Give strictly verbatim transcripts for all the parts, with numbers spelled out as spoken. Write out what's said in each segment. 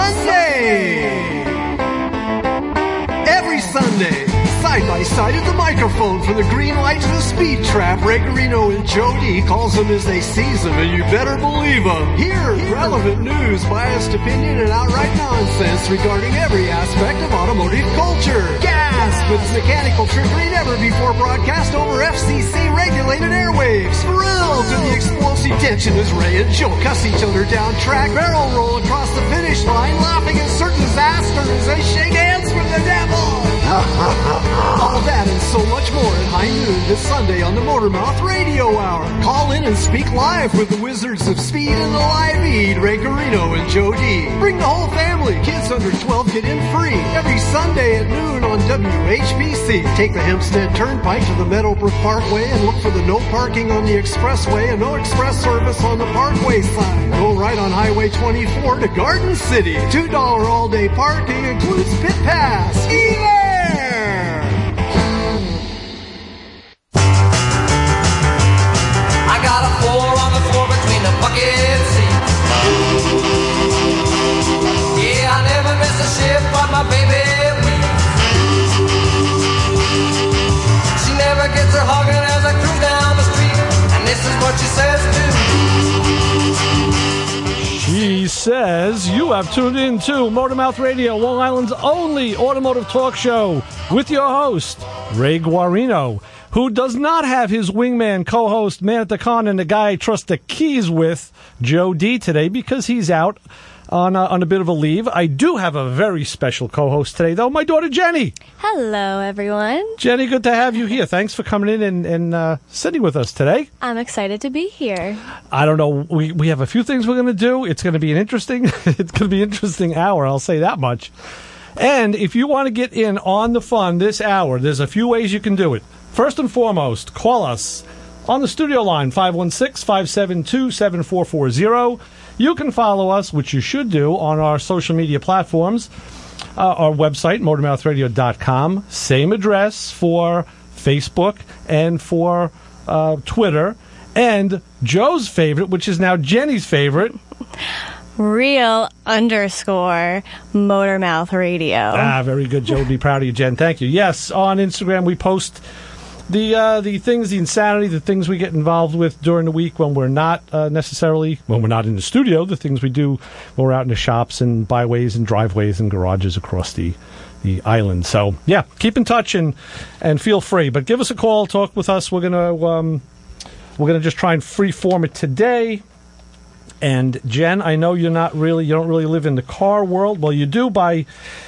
Sunday! Every Sunday, side by side at the microphone for the green light to the speed trap, Ray Guarino and Joe D calls them as they seize them, and you better believe them. Hear relevant news, biased opinion, and outright nonsense regarding every aspect of automotive culture. Gasp! It's mechanical trickery never before broadcast over F C C-regulated airwaves. Thrilled to the explosive tension as Ray and Joe cuss each other down track, barrel roll across the finish line, laughing at certain disaster as they shake hands from the devil. All that and so much more at high noon this Sunday on the Motormouth Radio Hour. Call in and speak live with the Wizards of Speed and the Live Eat, Ray Guarino and Joe D. Bring the whole family. Kids under twelve get in free every Sunday at noon on W H B C. Take the Hempstead Turnpike to the Meadowbrook Parkway and look for the no parking on the expressway and no express service on the Parkway sign. Go right on Highway twenty-four to Garden City. two dollars all-day parking includes pit pass. Be there! I got a four on the floor between the bucket seats. Yeah, I never miss a shift on my baby weeks. She never gets her hugging as I cruise down the street, and this is what she says too. She says you have tuned in to Motormouth Radio, Long Island's only automotive talk show, with your host, Ray Guarino, who does not have his wingman, co-host, man at the con, and the guy I trust the keys with, Joe D, today, because he's out on a, on a bit of a leave. I do have a very special co-host today, though, my daughter Jenny. Hello, everyone. Jenny, good to have you here. Thanks for coming in and, and uh, sitting with us today. I'm excited to be here. I don't know. We we have a few things we're going to do. It's going to be an interesting, it's going to be an interesting hour. I'll say that much. And if you want to get in on the fun this hour, there's a few ways you can do it. First and foremost, call us on the studio line, five one six, five seven two, seven four four zero. You can follow us, which you should do, on our social media platforms. Uh, our website, motormouth radio dot com. Same address for Facebook and for uh, Twitter. And Joe's favorite, which is now Jenny's favorite, Real underscore Motormouth Radio. Ah, very good, Joe. Be proud of you, Jen. Thank you. Yes, on Instagram we post the uh, the things, the insanity, the things we get involved with during the week when we're not uh, necessarily, when we're not in the studio, the things we do when we're out in the shops and byways and driveways and garages across the the island. So, yeah, keep in touch and, and feel free. But give us a call, talk with us. We're going to um, we're gonna just try and freeform it today. And Jen, I know you're not really, you don't really live in the car world. Well, you do by,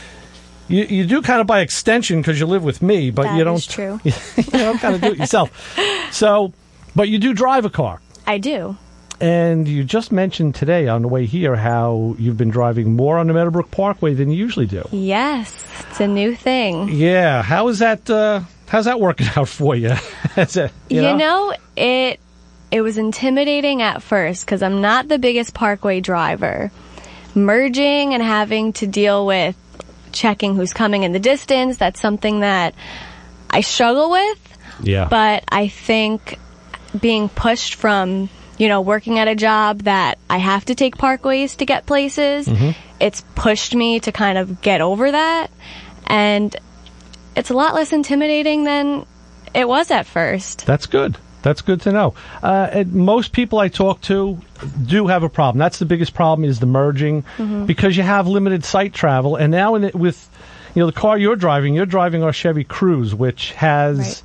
you, you do kind of by extension because you live with me, but that you don't. Is true. You don't kind of do it yourself. So, but you do drive a car. I do. And you just mentioned today on the way here how you've been driving more on the Meadowbrook Parkway than you usually do. Yes, it's a new thing. Yeah, how is that? Uh, how's that working out for you? it, you, you know? know, it. It was intimidating at first because I'm not the biggest parkway driver. Merging and having to deal with checking who's coming in the distance, that's something that I struggle with. Yeah. But I think being pushed from, you know, working at a job that I have to take parkways to get places, mm-hmm. it's pushed me to kind of get over that. And it's a lot less intimidating than it was at first. That's good. That's good to know. Uh, and most people I talk to do have a problem. That's the biggest problem is the merging mm-hmm. because you have limited sight travel. And now in it, with you know the car you're driving, you're driving our Chevy Cruze, which has right.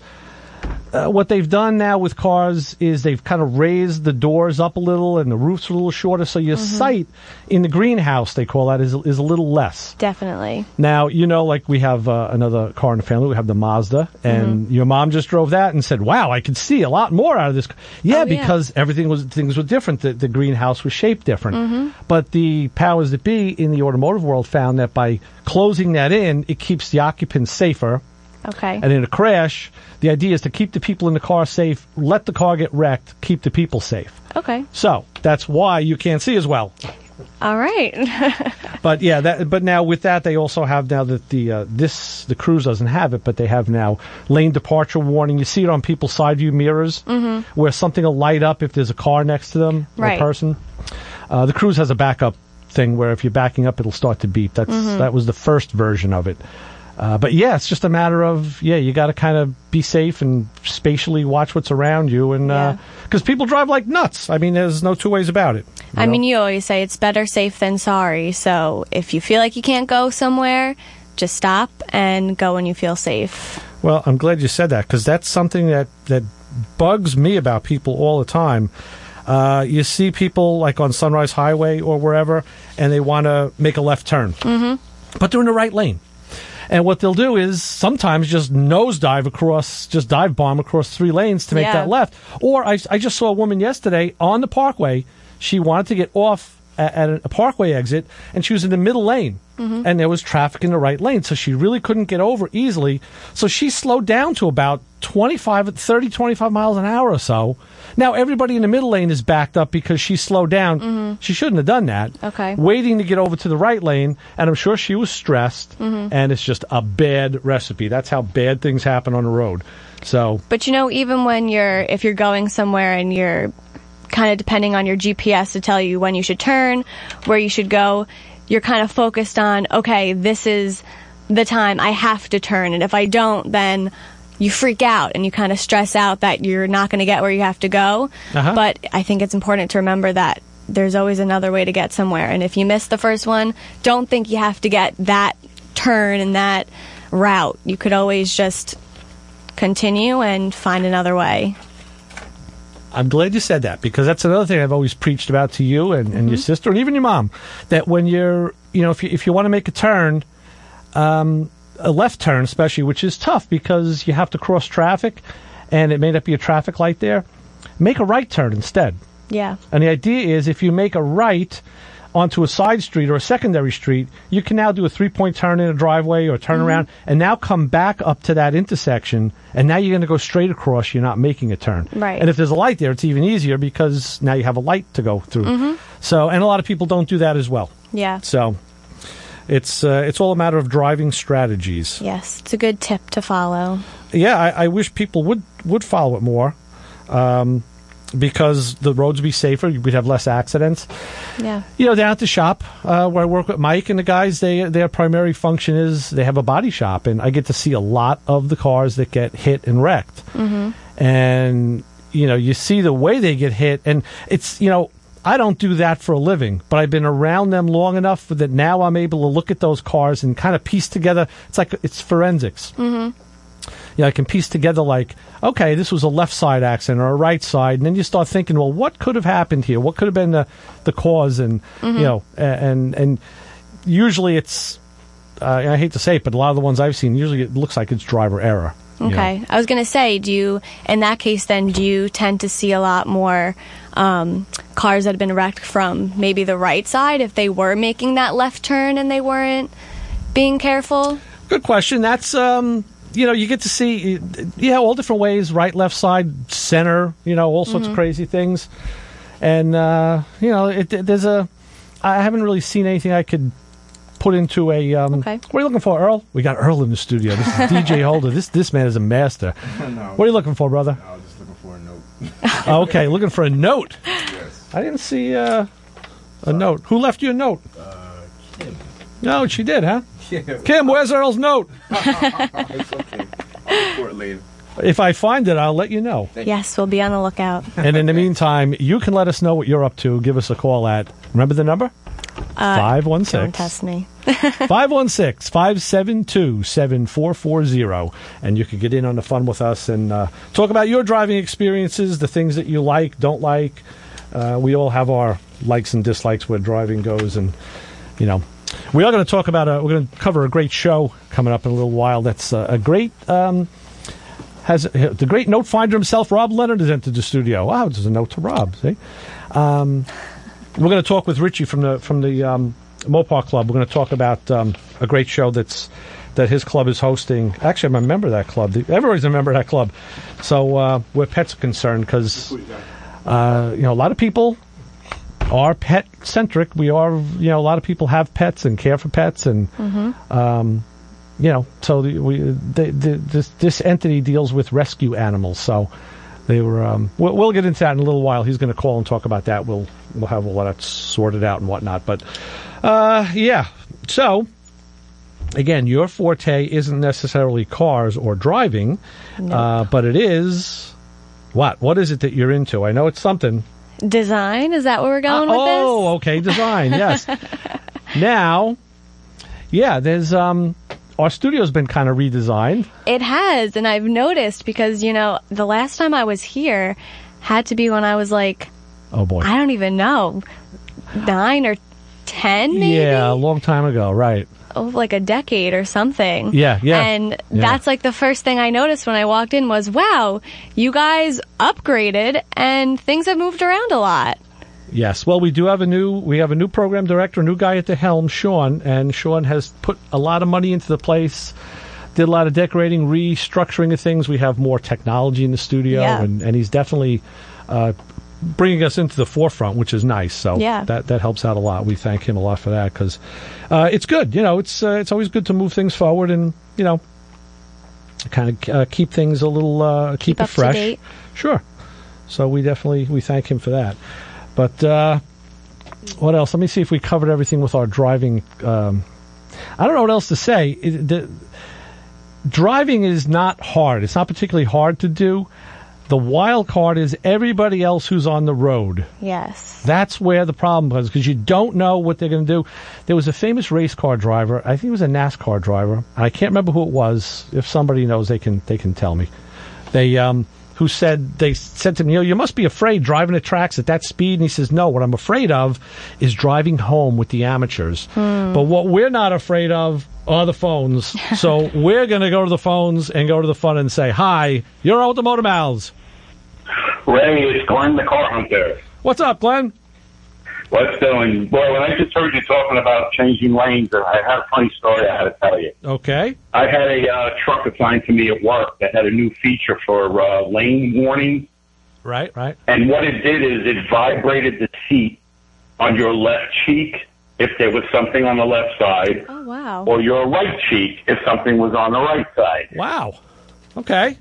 uh, what they've done now with cars is they've kind of raised the doors up a little and the roof's a little shorter, so your mm-hmm. sight in the greenhouse, they call that, is is a little less. Definitely. Now, you know, like we have uh, another car in the family. We have the Mazda, and mm-hmm. your mom just drove that and said, wow, I could see a lot more out of this. Yeah, oh, because yeah. everything was things were different. The, the greenhouse was shaped different. Mm-hmm. But the powers that be in the automotive world found that by closing that in, it keeps the occupants safer. Okay. And in a crash, the idea is to keep the people in the car safe, let the car get wrecked, keep the people safe. Okay. So that's why you can't see as well. All right. But yeah, that. But now with that, they also have now that the uh, this the Cruze doesn't have it, but they have now lane departure warning. You see it on people's side view mirrors, mm-hmm. where something will light up if there's a car next to them or right. a person. Uh, the Cruze has a backup thing where if you're backing up, it'll start to beep. That's Mm-hmm. that was the first version of it. Uh, but yeah, it's just a matter of yeah, you got to kind of be safe and spatially watch what's around you, and because Yeah. people drive like nuts. I mean, there's no two ways about it. you I know? mean, you always say it's better safe than sorry. So if you feel like you can't go somewhere, just stop and go when you feel safe. Well, I'm glad you said that because that's something that, that bugs me about people all the time. Uh, you see people like on Sunrise Highway or wherever, and they want to make a left turn, mm-hmm. but they're in the right lane. And what they'll do is sometimes just nosedive across, just dive bomb across three lanes to make Yeah. that left. Or I, I just saw a woman yesterday on the parkway. She wanted to get off at, at a parkway exit, and she was in the middle lane. Mm-hmm. And there was traffic in the right lane, so she really couldn't get over easily. So she slowed down to about twenty-five, thirty, twenty-five miles an hour or so. Now everybody in the middle lane is backed up because she slowed down. Mm-hmm. She shouldn't have done that. Okay. Waiting to get over to the right lane, and I'm sure she was stressed, Mm-hmm. and it's just a bad recipe. That's how bad things happen on the road. So, But you know, even when you're, if you're going somewhere and you're kind of depending on your G P S to tell you when you should turn, where you should go, you're kind of focused on, okay, this is the time I have to turn. And if I don't, then you freak out and you kind of stress out that you're not going to get where you have to go. Uh-huh. But I think it's important to remember that there's always another way to get somewhere. And if you miss the first one, don't think you have to get that turn and that route. You could always just continue and find another way. I'm glad you said that because that's another thing I've always preached about to you and, and your sister and even your mom, that when you're, you know, if you, if you want to make a turn, um, a left turn especially, which is tough because you have to cross traffic and it may not be a traffic light there, make a right turn instead. Yeah. And the idea is if you make a right onto a side street or a secondary street, you can now do a three-point turn in a driveway or turn Mm-hmm. around and now come back up to that intersection, and now you're going to go straight across. You're not making a turn. Right. And if there's a light there, it's even easier because now you have a light to go through. Mm-hmm. So, and a lot of people don't do that as well. Yeah. So it's uh, it's all a matter of driving strategies. Yes, it's a good tip to follow. Yeah, I, I wish people would, would follow it more. Um, because the roads would be safer, we'd have less accidents. Yeah. You know, down at the shop uh, where I work with Mike and the guys, they their primary function is they have a body shop, and I get to see a lot of the cars that get hit and wrecked. Mm-hmm. And, you know, you see the way they get hit, and it's, you know, I don't do that for a living, but I've been around them long enough that now I'm able to look at those cars and kind of piece together. It's like it's forensics. Mm-hmm. You know, I can piece together like, okay, this was a left side accident or a right side, and then you start thinking, well, what could have happened here? What could have been the, the cause? And Mm-hmm. you know, and and usually it's, uh, I hate to say it, but a lot of the ones I've seen, usually it looks like it's driver error. you know. Okay. I was going to say, do you, in that case then, do you tend to see a lot more um, cars that have been wrecked from maybe the right side if they were making that left turn and they weren't being careful? Good question. That's um, you know, you get to see, yeah, all different ways, right, left side, center, you know, all sorts Mm-hmm. of crazy things. And, uh, you know, it, it- there's a, I haven't really seen anything I could put into a, um, Okay. what are you looking for, Earl? We got Earl in the studio. This is D J Holder. This this man is a master. No, What are you looking for, brother? I was just looking for a note. Oh, okay, looking for a note. Yes. I didn't see uh, a note. Who left you a note? Uh, Kim. No, she did, huh? Yeah. Kim, where's Earl's note? It's okay. I'll look for it later. If I find it, I'll let you know. Yes, we'll be on the lookout. And in the meantime, you can let us know what you're up to. Give us a call at, remember the number? five one Don't six, test me. five one six, five seven two, seven four four zero. And you can get in on the fun with us and uh, talk about your driving experiences, the things that you like, don't like. Uh, we all have our likes and dislikes where driving goes. And, you know, we are going to talk about, a, we're going to cover a great show coming up in a little while. That's uh, a great... Um, Has the great note finder himself, Rob Leonard, has entered the studio. Wow, there's a note to Rob. See, um, we're going to talk with Richie from the from the um, Mopar Club. We're going to talk about um, a great show that's that his club is hosting. Actually, I'm a member of that club. Everybody's a member of that club. So uh, where pets are concerned, because uh, you know a lot of people are pet centric. We are, you know, a lot of people have pets and care for pets, and um, you know, so the, we the, the, this this entity deals with rescue animals. So they were. Um, we'll, we'll get into that in a little while. He's going to call and talk about that. We'll we'll have all that sorted out and whatnot. But Uh, yeah. So, again, your forte isn't necessarily cars or driving, No. uh, but it is what? What is it that you're into? I know it's something. Design? Is that where we're going Uh, with this? oh, okay, design. Yes. Now, yeah, there's um, our studio's been kind of redesigned. It has, and I've noticed because, you know, the last time I was here had to be when I was like, Oh boy. I don't even know, nine or ten, maybe? Yeah, a long time ago, right? Oh, like a decade or something. Yeah, yeah. And Yeah. that's like the first thing I noticed when I walked in was, wow, you guys upgraded and things have moved around a lot. Yes. Well, we do have a new we have a new program director, a new guy at the helm, Sean, and Sean has put a lot of money into the place. Did a lot of decorating, restructuring of things. We have more technology in the studio, Yeah. and, and he's definitely uh, bringing us into the forefront, which is nice. So Yeah. that that helps out a lot. We thank him a lot for that because uh, it's good. You know, it's uh, it's always good to move things forward and you know, kind of uh, keep things a little uh, keep, Keep it up to fresh. date. Sure. So we definitely we thank him for that. But uh, what else? Let me see if we covered everything with our driving. Um, I don't know what else to say. It, the, driving is not hard. It's not particularly hard to do. The wild card is everybody else who's on the road. Yes. That's where the problem was because you don't know what they're going to do. There was a famous race car driver. I think it was a NASCAR driver. I can't remember who it was. If somebody knows, they can they can tell me. They um, who said they said to him, you know, you must be afraid driving the tracks at that speed. And he says, no, what I'm afraid of is driving home with the amateurs. But what we're not afraid of are the phones. So we're going to go to the phones and go to the phone and say, hi, you're on with the Motor Mouths. Ray, it's Glenn the car hunter. What's up, Glenn? What's doing? Boy, when I just heard you talking about changing lanes, I had a funny story I had to tell you. Okay. I had a uh, truck assigned to me at work that had a new feature for uh, lane warning, Right, right. and what it did is it vibrated the seat on your left cheek if there was something on the left side, Oh, wow. or your right cheek if something was on the right side. Wow. Okay.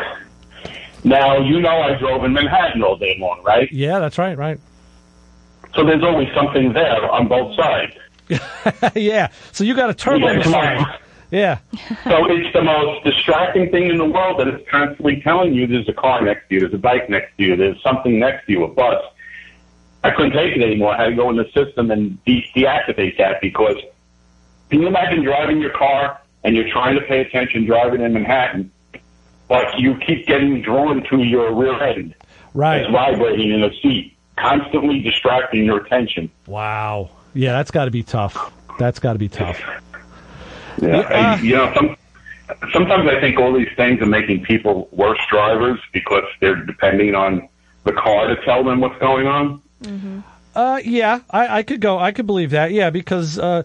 Now, you know I drove in Manhattan all day long, right? Yeah, that's right, right. So there's always something there on both sides. Yeah. So you got a turbo on Yeah, the come side. on. Yeah. So it's the most distracting thing in the world that it's constantly telling you there's a car next to you, there's a bike next to you, there's something next to you, a bus. I couldn't take it anymore. I had to go in the system and de- deactivate that because can you imagine driving your car and you're trying to pay attention driving in Manhattan, but you keep getting drawn to your rear end. Right. It's vibrating in the seat, constantly distracting your attention. Wow. Yeah, that's got to be tough. That's got to be tough. Yeah, Yeah. and, you know, some, sometimes I think all these things are making people worse drivers because they're depending on the car to tell them what's going on. Uh, yeah, I, I could go. I could believe that. Yeah, because, uh,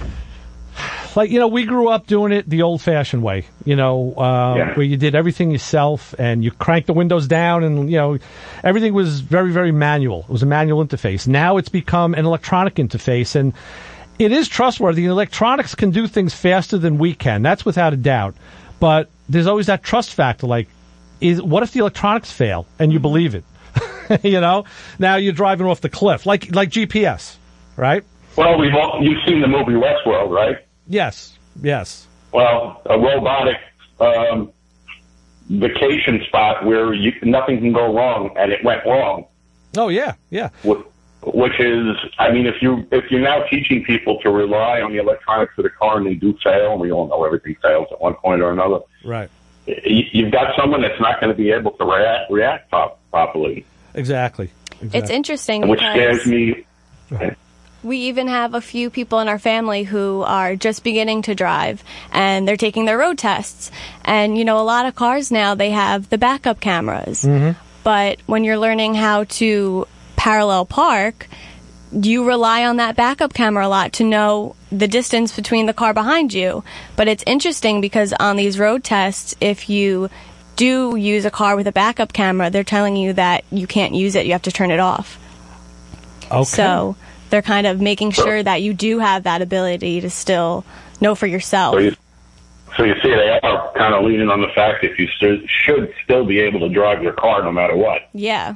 like, you know, we grew up doing it the old-fashioned way, you know, uh, Yeah. where you did everything yourself and you cranked the windows down and, you know, everything was very, very manual. It was a manual interface. Now it's become an electronic interface, and it is trustworthy. The electronics can do things faster than we can. That's without a doubt. But there's always that trust factor, like, is what if the electronics fail and you believe it? You know? Now you're driving off the cliff, like like G P S, right? Well, we've all, you've seen the movie Westworld, right? Yes, yes. Well, a robotic um, vacation spot where you, nothing can go wrong, and it went wrong. Oh, yeah, yeah. Wh- Which is, I mean, if you if you're now teaching people to rely on the electronics of the car and they do fail, and we all know everything fails at one point or another. Right. You- You've got someone that's not going to be able to react react prop- properly, Exactly. exactly. It's interesting which because scares me. we even have a few people in our family who are just beginning to drive and they're taking their road tests. And, you know, a lot of cars now, they have the backup cameras. But when you're learning how to parallel park, you rely on that backup camera a lot to know the distance between the car behind you. But it's interesting because on these road tests, if you do use a car with a backup camera, they're telling you that you can't use it. You have to turn it off. Okay. So they're kind of making sure that you do have that ability to still know for yourself. So you, so you see, they are kind of leaning on the fact that you st- should still be able to drive your car no matter what. Yeah.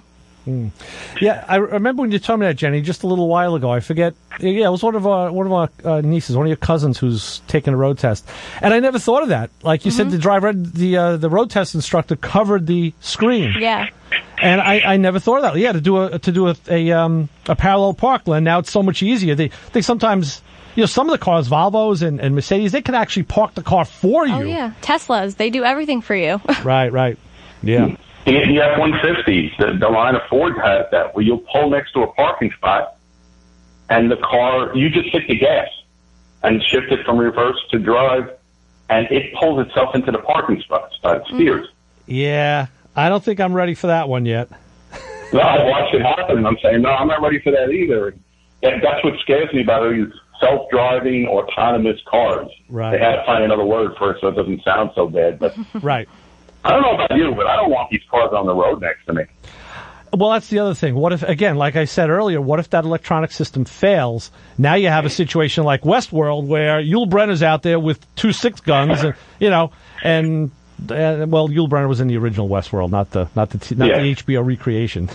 Yeah, I remember when you told me that, Jenny, just a little while ago. I forget. Yeah, it was one of our one of our uh, nieces, one of your cousins, who's taking a road test, and I never thought of that. Like you Mm-hmm. said, the driver, the uh, the road test instructor covered the screen. Yeah. And I, I never thought of that. Yeah, to do a to do a a, um, a parallel park lane. Now it's so much easier. They they sometimes, you know, some of the cars, Volvos and, and Mercedes, they can actually park the car for you. Oh, yeah. Teslas, they do everything for you. Right, right. Yeah. The the F one fifties, the, the line of Ford has that, where you'll pull next to a parking spot, and the car, you just hit the gas and shift it from reverse to drive, and it pulls itself into the parking spot. Uh, it steers. Yeah, I don't think I'm ready for that one yet. No, I watched it happen, and I'm saying, no, I'm not ready for that either. And that's what scares me about these self-driving, autonomous cars. Right. They had to find another word for it so it doesn't sound so bad. But Right. I don't know about you, but I don't want these cars on the road next to me. Well, that's the other thing. What if, again, like I said earlier, what if that electronic system fails? Now you have a situation like Westworld where Yul Brynner's out there with two six guns, and, you know, and, and well, Yul Brynner was in the original Westworld, not the not the t- not Yeah. the H B O recreation.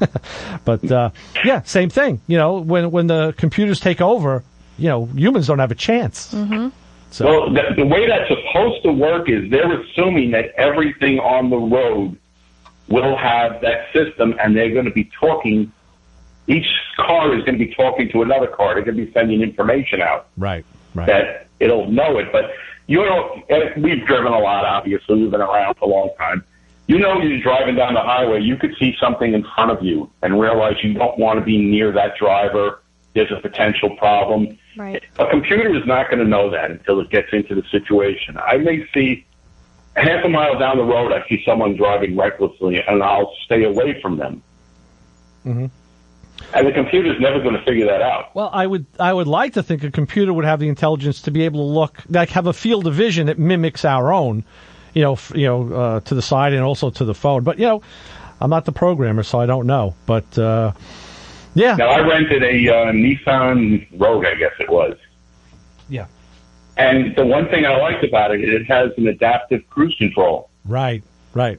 But uh, yeah, same thing. You know, when when the computers take over, you know, humans don't have a chance. Mm-hmm. So Well, the, the way that's supposed to work is they're assuming that everything on the road will have that system, and they're going to be talking. Each car is going to be talking to another car. They're going to be sending information out right, right, that it'll know it. But you know, and we've driven a lot. Obviously, we've been around for a long time. You know, you're driving down the highway, you could see something in front of you and realize you don't want to be near that driver. There's a potential problem. Right. A computer is not going to know that until it gets into the situation. I may see half a mile down the road, I see someone driving recklessly, and I'll stay away from them. Mm-hmm. And the computer's never going to figure that out. Well, I would I would like to think a computer would have the intelligence to be able to look, like have a field of vision that mimics our own, you know, f- you know, uh, to the side and also to the phone. But you know, I'm not the programmer, so I don't know. But uh, yeah, Now, I rented a uh, Nissan Rogue, I guess it was. yeah, And the one thing I liked about it, it has an adaptive cruise control. right, right,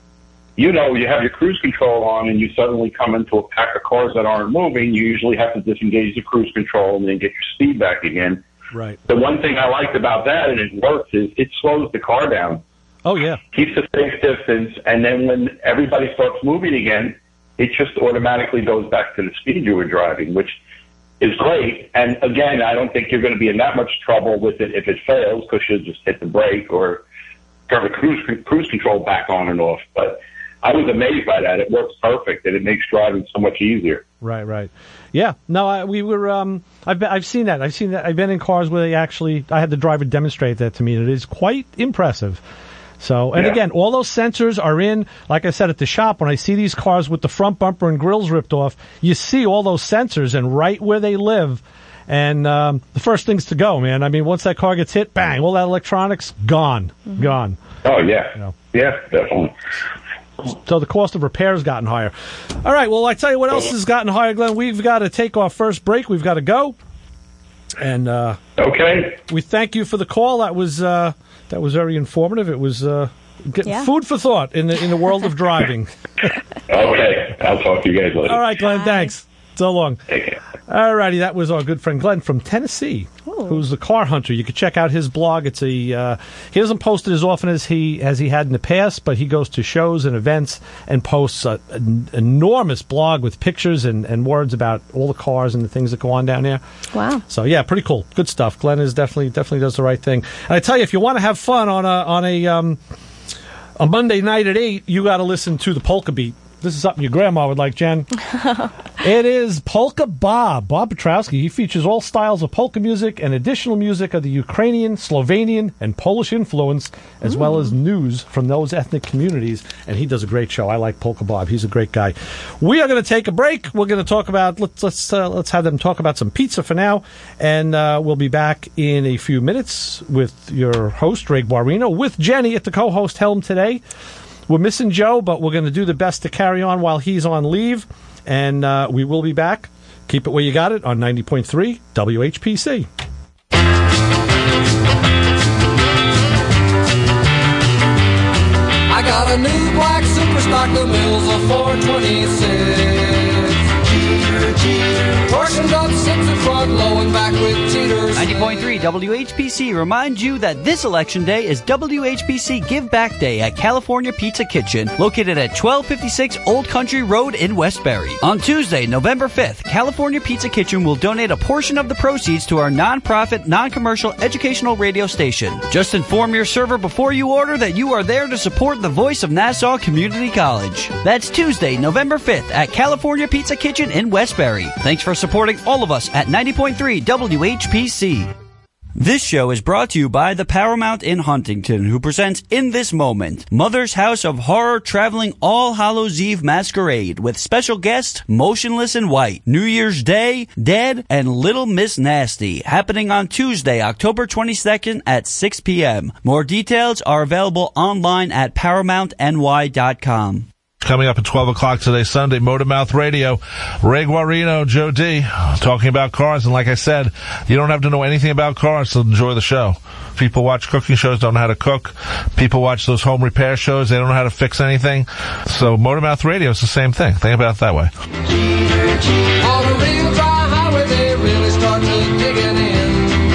You know, you have your cruise control on and you suddenly come into a pack of cars that aren't moving, you usually have to disengage the cruise control and then get your speed back again. right. The one thing I liked about that, and it works, is it slows the car down, Oh yeah, keeps a safe distance, and then when everybody starts moving again, it just automatically goes back to the speed you were driving, which is great. And again, I don't think you're going to be in that much trouble with it if it fails, because you'll just hit the brake or turn the cruise, cruise control back on and off. But I was amazed by that. It works perfect, and it makes driving so much easier. right, right. Yeah, no, I, we were. Um, I've been, I've seen that. I've seen that. I've been in cars where they actually. I had the driver demonstrate that to me, and it is quite impressive. So, and Yeah. again, all those sensors are in, like I said, at the shop. When I see these cars with the front bumper and grills ripped off, you see all those sensors and right where they live. And um, the first things to go, man. I mean, once that car gets hit, bang, all that electronics, gone, Mm-hmm. gone. Oh, yeah. Yeah. Yeah, definitely. So the cost of repair has gotten higher. All right, well, I tell you what else has gotten higher, Glenn. We've got to take our first break. We've got to go. And uh, Okay. we thank you for the call. That was uh, that was very informative. It was uh, get, Yeah. food for thought in the in the world of driving. Okay. I'll talk to you guys later. All right, Glenn, Bye. thanks. So long. Take care. All righty, that was our good friend Glenn from Tennessee, Ooh. who's the car hunter. You can check out his blog. It's a uh, he doesn't post it as often as he as he had in the past, but he goes to shows and events and posts a, an enormous blog with pictures and, and words about all the cars and the things that go on down there. Wow. So yeah, pretty cool, good stuff. Glenn is definitely definitely does the right thing. And I tell you, if you want to have fun on a on a um, a Monday night at eight, you got to listen to the Polka Beat. This is something your grandma would like, Jen. It is Polka Bob. Bob Petrowski. He features all styles of polka music and additional music of the Ukrainian, Slovenian, and Polish influence, as well as news from those ethnic communities. And he does a great show. I like Polka Bob. He's a great guy. We are going to take a break. We're going to talk about, let's let's uh, let's have them talk about some pizza for now. And uh, we'll be back in a few minutes with your host, Ray Guarino, with Jenny at the co-host helm today. We're missing Joe, but we're going to do the best to carry on while he's on leave. And uh, we will be back. Keep it where you got it on ninety point three W H P C. I I got a new black super stock, the mills of four twenty-six. Portioned up six in front, low and back with cheaters. ninety point three W H P C reminds you that this election day is W H P C Give Back Day at California Pizza Kitchen, located at twelve fifty-six Old Country Road in Westbury. On Tuesday, November fifth, California Pizza Kitchen will donate a portion of the proceeds to our nonprofit, non-commercial educational radio station. Just inform your server before you order that you are there to support the voice of Nassau Community College. That's Tuesday, November fifth at California Pizza Kitchen in Westbury. Thanks for supporting all of us at ninety point three W H P C. This show is brought to you by the Paramount in Huntington, who presents In This Moment, Mother's House of Horror traveling All Hallows Eve Masquerade with special guests Motionless in White, New Year's Day, Dead, and Little Miss Nasty, happening on Tuesday, October twenty-second at six p.m. More details are available online at paramount n y dot com. Coming up at twelve o'clock today, Sunday, Motormouth Radio. Ray Guarino, Joe D, talking about cars. And like I said, you don't have to know anything about cars to enjoy the show. People watch cooking shows, don't know how to cook. People watch those home repair shows, they don't know how to fix anything. So Motormouth Radio is the same thing. Think about it that way. On a real dry highway, they really start to digging in.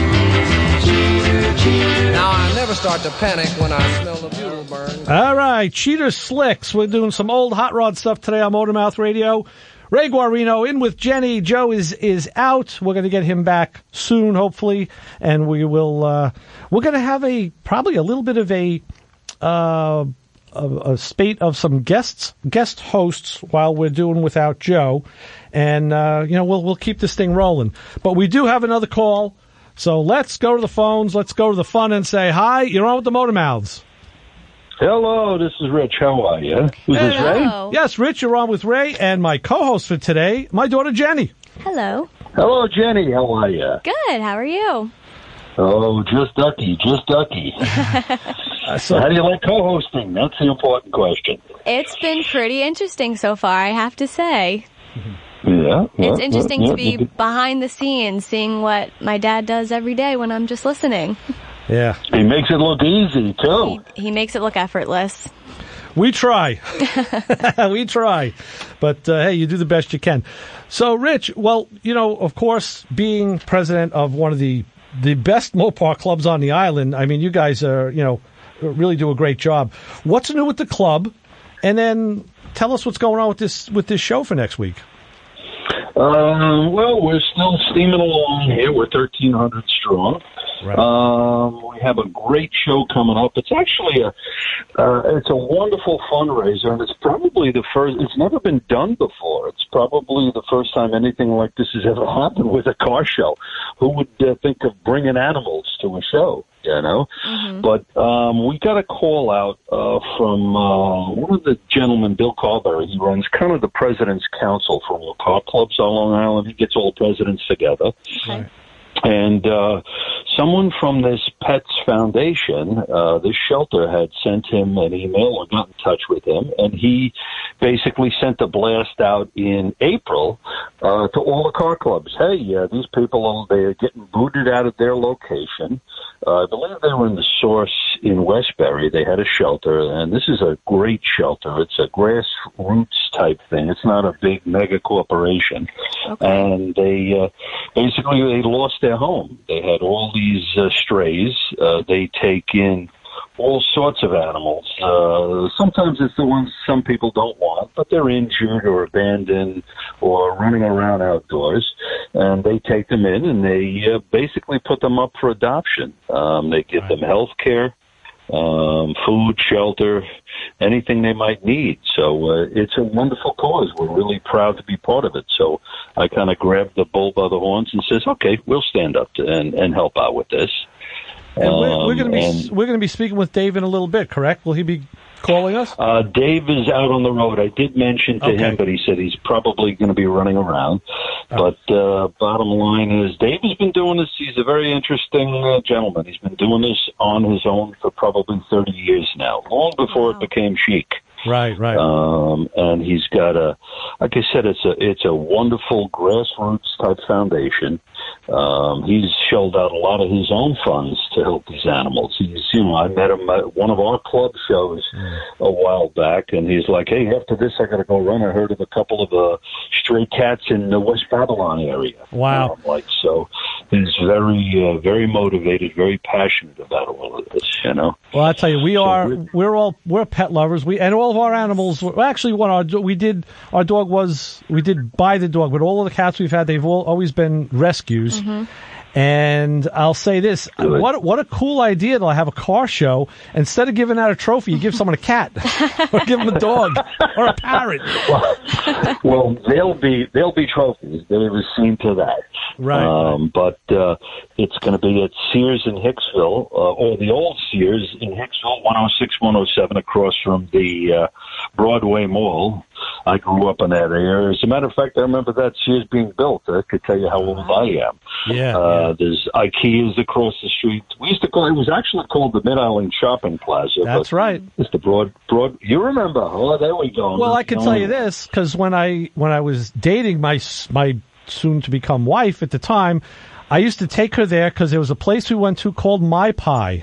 Now I never start to panic when I smell the fuel burn. All right, Cheater Slicks. We're doing some old hot rod stuff today on Motormouth Radio. Ray Guarino in with Jenny. Joe is is out. We're going to get him back soon, hopefully, and we will. Uh, we're going to have a probably a little bit of a, uh, a a spate of some guests, guest hosts while we're doing without Joe, and uh, you know we'll we'll keep this thing rolling. But we do have another call, so let's go to the phones. Let's go to the fun and say hi. You're on with the Motormouths. Hello, this is Rich. How are you? Who's this, Ray? Yes, Rich, you're on with Ray, and my co-host for today, my daughter Jenny. Hello. Hello, Jenny. How are you? Good. How are you? Oh, just ducky, just ducky. uh, so, How do you like co-hosting? That's the important question. It's been pretty interesting so far, I have to say. Yeah. It's yeah, interesting yeah, to be yeah. behind the scenes, seeing what my dad does every day when I'm just listening. Yeah. He makes it look easy, too. He, he makes it look effortless. We try. we try. But, uh, hey, you do the best you can. So, Rich, well, you know, of course, being president of one of the, the best Mopar clubs on the island, I mean, you guys are, you know, really do a great job. What's new with the club? And then tell us what's going on with this with this show for next week. Um, well, we're still steaming along here. We're thirteen hundred strong. Right. Um, we have a great show coming up. It's actually a, uh, it's a wonderful fundraiser, and it's probably the first. It's never been done before. It's probably the first time anything like this has ever happened with a car show. Who would uh, think of bringing animals to a show? You know, mm-hmm. But um, we got a call out uh, from uh, one of the gentlemen, Bill Carberry. He runs kind of the President's Council for all car clubs on Long Island. He gets all the presidents together. Okay. And uh, someone from this Pets Foundation, uh, this shelter, had sent him an email or got in touch with him, and he basically sent a blast out in April uh, to all the car clubs. Hey, uh, these people, they're getting booted out of their location. Uh, I believe they were in the Source in Westbury. They had a shelter, and this is a great shelter. It's a grassroots type thing. It's not a big mega corporation. Okay. And they uh, basically they lost their home. They had all these uh, strays. Uh, they take in all sorts of animals. Uh, sometimes it's the ones some people don't want, but they're injured or abandoned or running around outdoors. And they take them in and they uh, basically put them up for adoption. Um, they give them health care, um, food, shelter, anything they might need. So uh, it's a wonderful cause. We're really proud to be part of it. So I kind of grabbed the bull by the horns and says, okay, we'll stand up to, and, and help out with this. And we're, we're going to be and, we're going to be speaking with Dave in a little bit, correct? Will he be calling us? Uh, Dave is out on the road. I did mention to okay. him, but he said he's probably going to be running around. Oh. But uh, bottom line is, Dave has been doing this. He's a very interesting uh, gentleman. He's been doing this on his own for probably thirty years now, long before wow. it became chic. Right, right. Um, and he's got a, like I said, it's a it's a wonderful grassroots type foundation. Um, he's shelled out a lot of his own funds to help these animals. He's, you know, I met him at one of our club shows mm. a while back, and he's like, "Hey, after this, I got to go run. I heard of a couple of uh, stray cats in the West Babylon area." Wow! And I'm like, so he's very, uh, very motivated, very passionate about all of this. You know. Well, I tell you, we so are we're, we're all we're pet lovers. We and all of our animals. Well, actually, one our we did our dog was we did buy the dog, but all of the cats we've had, they've all always been rescues. Mm-hmm. And I'll say this, Good. what what a cool idea to have a car show. Instead of giving out a trophy, you give someone a cat or give them a dog or a parrot. Well, well they'll be they'll be trophies. There was seen to that. Right. Um, but uh, it's going to be at Sears in Hicksville, uh, or the old Sears in Hicksville, one oh six, one oh seven, across from the uh, Broadway Mall. I grew up in that area. As a matter of fact, I remember that Sears being built. I could tell you how old I am. Yeah. Uh, yeah. There's IKEA's across the street. We used to call it was actually called the Mid Island Shopping Plaza. That's right. It's the Broad Broad. You remember? Oh, there we go. Well, I can tell you this because when I when I was dating my my soon to become wife at the time, I used to take her there because there was a place we went to called My Pie.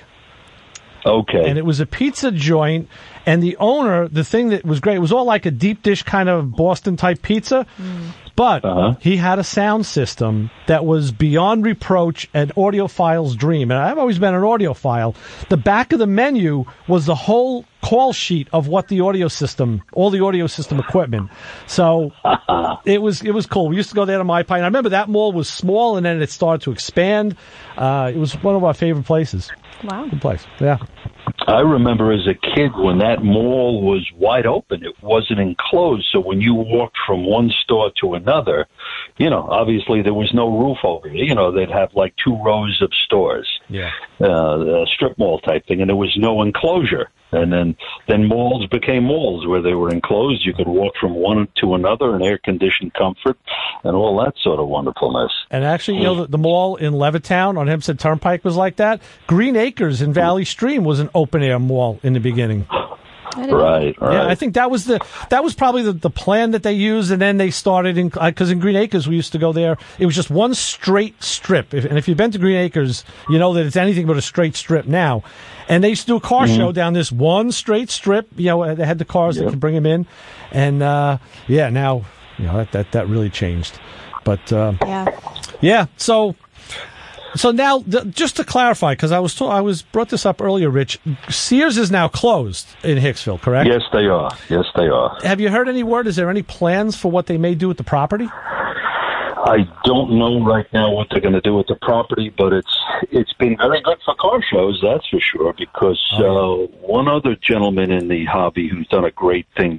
Okay. And it was a pizza joint, and the owner, the thing that was great, it was all like a deep dish kind of Boston-type pizza, mm. but uh-huh. he had a sound system that was beyond reproach, an audiophile's dream. And I've always been an audiophile. The back of the menu was the whole call sheet of what the audio system, all the audio system equipment. So it was it was cool. We used to go there to My Pie, and I remember that mall was small, and then it started to expand. Uh, it was one of our favorite places. Wow. Good place. Yeah. I remember as a kid when that mall was wide open. It wasn't enclosed. So when you walked from one store to another, you know, obviously there was no roof over it. You know, they'd have like two rows of stores. Yeah. Uh, a strip mall type thing. And there was no enclosure. And then, then malls became malls where they were enclosed. You could walk from one to another in air-conditioned comfort and all that sort of wonderfulness. And actually, you know, the, the mall in Levittown on Hempstead Turnpike was like that. Green Acres in Valley Stream was an open-air mall in the beginning. Right, right. Yeah, I think that was the that was probably the, the plan that they used, and then they started in because in Green Acres we used to go there. It was just one straight strip, if, and if you've been to Green Acres, you know that it's anything but a straight strip now. And they used to do a car mm-hmm. show down this one straight strip. You know, they had the cars yep. that could bring them in, and uh, yeah, now you know that that, that really changed. But uh, yeah, yeah, so. So now, th- just to clarify, because I was told, I was brought this up earlier, Rich. Sears is now closed in Hicksville, correct? Yes, they are. Yes, they are. Have you heard any word? Is there any plans for what they may do with the property? I don't know right now what they're going to do with the property, but it's it's been very good for car shows, that's for sure. Because oh, yeah. uh, one other gentleman in the hobby who's done a great thing.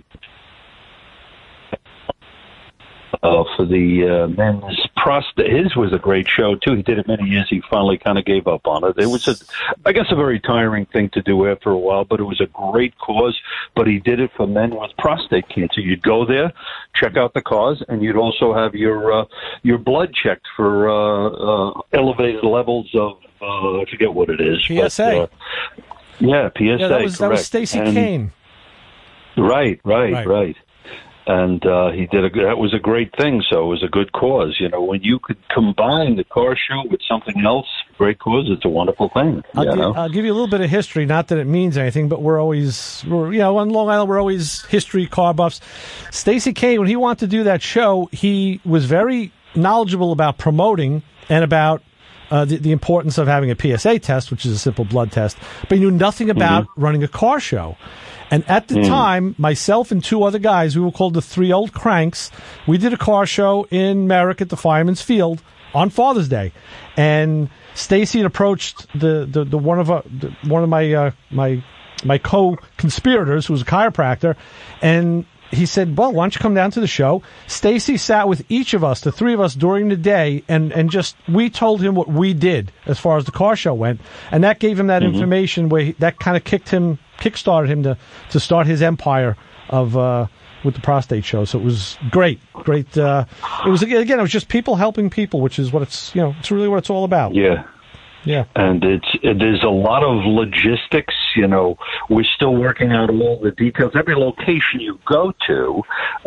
Uh, for the uh, men's prostate. His was a great show, too. He did it many years. He finally kind of gave up on it. It was, a, I guess, a very tiring thing to do after a while, but it was a great cause. But he did it for men with prostate cancer. You'd go there, check out the cause, and you'd also have your uh, your blood checked for uh, uh, elevated levels of, uh, I forget what it is. P S A. But, uh, yeah, P S A, yeah, that was, correct. That was Stacey and, Kane. Right, right, right. right. And uh, he did a that was a great thing. So it was a good cause. You know, when you could combine the car show with something else, great cause. It's a wonderful thing. I'll, you give, know? I'll give you a little bit of history. Not that it means anything, but we're always, we're, you know, on Long Island, we're always history car buffs. Stacey Kane, when he wanted to do that show, he was very knowledgeable about promoting and about uh, the, the importance of having a P S A test, which is a simple blood test. But he knew nothing about mm-hmm. running a car show. And at the mm. time, myself and two other guys, we were called the Three Old Cranks. We did a car show in Merrick at the Fireman's Field on Father's Day, and Stacy had approached the, the, the one of uh, the, one of my uh, my my co-conspirators, who was a chiropractor, and he said, "Well, why don't you come down to the show?" Stacy sat with each of us, the three of us, during the day, and, and just we told him what we did as far as the car show went, and that gave him that mm-hmm. information where he, that kind of kicked him. Kickstarted him to, to start his empire of uh, with the prostate show. So it was great, great. Uh, it was again, it was just people helping people, which is what it's you know, it's really what it's all about. Yeah, yeah. And it's it, there's a lot of logistics. you know, we're still working out all the details. Every location you go to,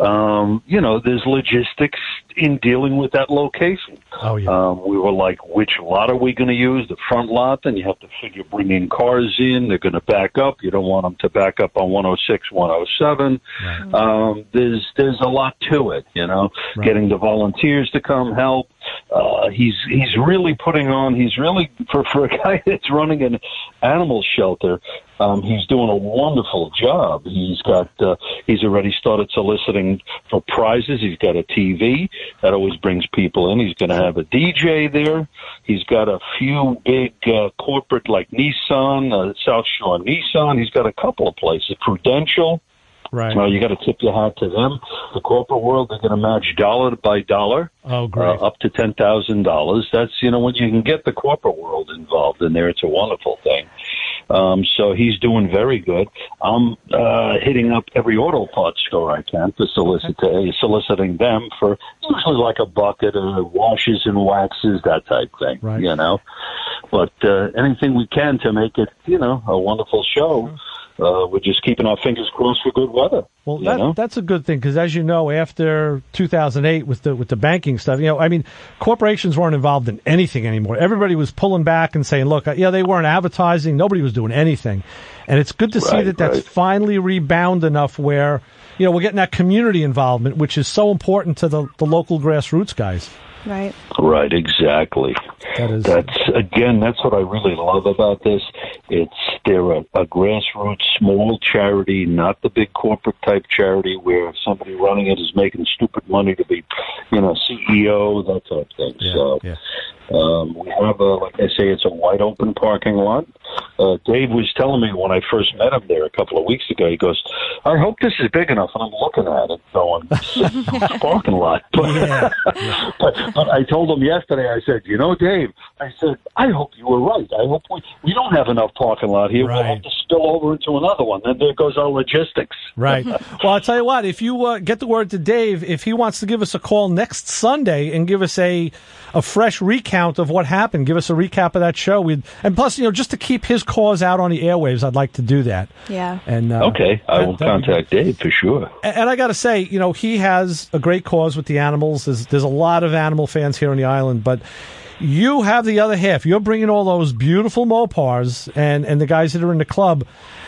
um, you know, there's logistics in dealing with that location. Oh, yeah. Um, we were like, which lot are we going to use? The front lot? Then you have to figure bringing cars in. They're going to back up. You don't want them to back up on one oh six, one oh seven. Right. Um, there's there's a lot to it, you know, Right. getting the volunteers to come help. Uh, he's he's really putting on. He's really for for a guy that's running an animal shelter. Um, he's doing a wonderful job. He's got uh, he's already started soliciting for prizes. He's got a T V that always brings people in. He's going to have a D J there. He's got a few big uh, corporate like Nissan, uh, South Shore Nissan. He's got a couple of places. Prudential. Right. Well, you got to tip your hat to them. The corporate world, they're going to match dollar by dollar. Oh, great. Uh, up to ten thousand dollars. That's, you know, when you can get the corporate world involved in there, it's a wonderful thing. Um, so he's doing very good. I'm uh, hitting up every auto parts store I can for solicit- uh, soliciting them for usually like a bucket of washes and waxes, that type thing, Right. you know. But uh, anything we can to make it, you know, a wonderful show. Uh, we're just keeping our fingers crossed for good weather. Well, you that, know? that's a good thing because, as you know, after two thousand eight with the with the banking stuff, you know, I mean, corporations weren't involved in anything anymore. Everybody was pulling back and saying, "Look, yeah, they weren't advertising. Nobody was doing anything." And it's good to see Right, that that's right. finally rebound enough where, you know, we're getting that community involvement, which is so important to the the local grassroots guys. Right. Right, exactly. That is- That's again. That's what I really love about this. It's they're a, a grassroots, small charity, not the big corporate type charity where somebody running it is making stupid money to be, you know, C E O, that type of thing. Yeah, so yeah. um, we have a, like I say, it's a wide open parking lot. Uh, Dave was telling me when I first met him there a couple of weeks ago. He goes, "I hope this is big enough." And I'm looking at it, going, "It's parking lot." But, Yeah, but, but I told him yesterday. I said, "You know, Dave," I said, "I hope you were right. I hope we we don't have enough parking lot here. We'll Right. have to spill over into another one. Then there goes our logistics." Right. Well, I'll tell you what, if you uh, get the word to Dave, if he wants to give us a call next Sunday and give us a a fresh recount of what happened, give us a recap of that show. We'd, and plus, you know, just to keep his cause out on the airwaves, I'd like to do that. Yeah. And uh, Okay, I that- will that'd be contact Dave for sure. And and I got to say, you know, he has a great cause with the animals. There's, there's a lot of animal fans here on the island, but you have the other half. You're bringing all those beautiful Mopars and, and the guys that are in the club,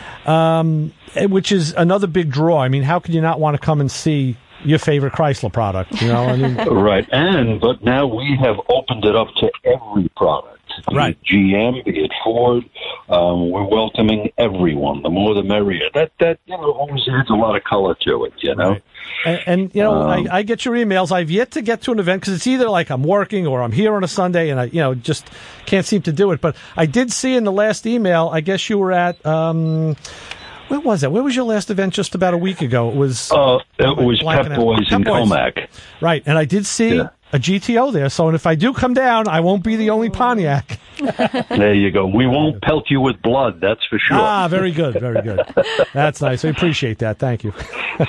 um, which is another big draw. I mean, how could you not want to come and see your favorite Chrysler product? You know, I mean, Right, and but now we have opened it up to every product. Be Right. it G M, be it Ford, um, we're welcoming everyone. The more, the merrier. That that you know always adds a lot of color to it. You know. Right. And, and you know, Um, I, I get your emails. I've yet to get to an event because it's either like I'm working or I'm here on a Sunday, and I, you know, just can't seem to do it. But I did see in the last email. I guess you were at. Um, where was that? Where was your last event? Just about a week ago. It was. Uh, it was blanking Pep out. Boys Pep in Boys. Comac. Right, and I did see Yeah. a G T O there. So, and if I do come down, I won't be the only Pontiac. There you go. We won't pelt you with blood, that's for sure. Ah, very good, very good. That's nice. I appreciate that. Thank you.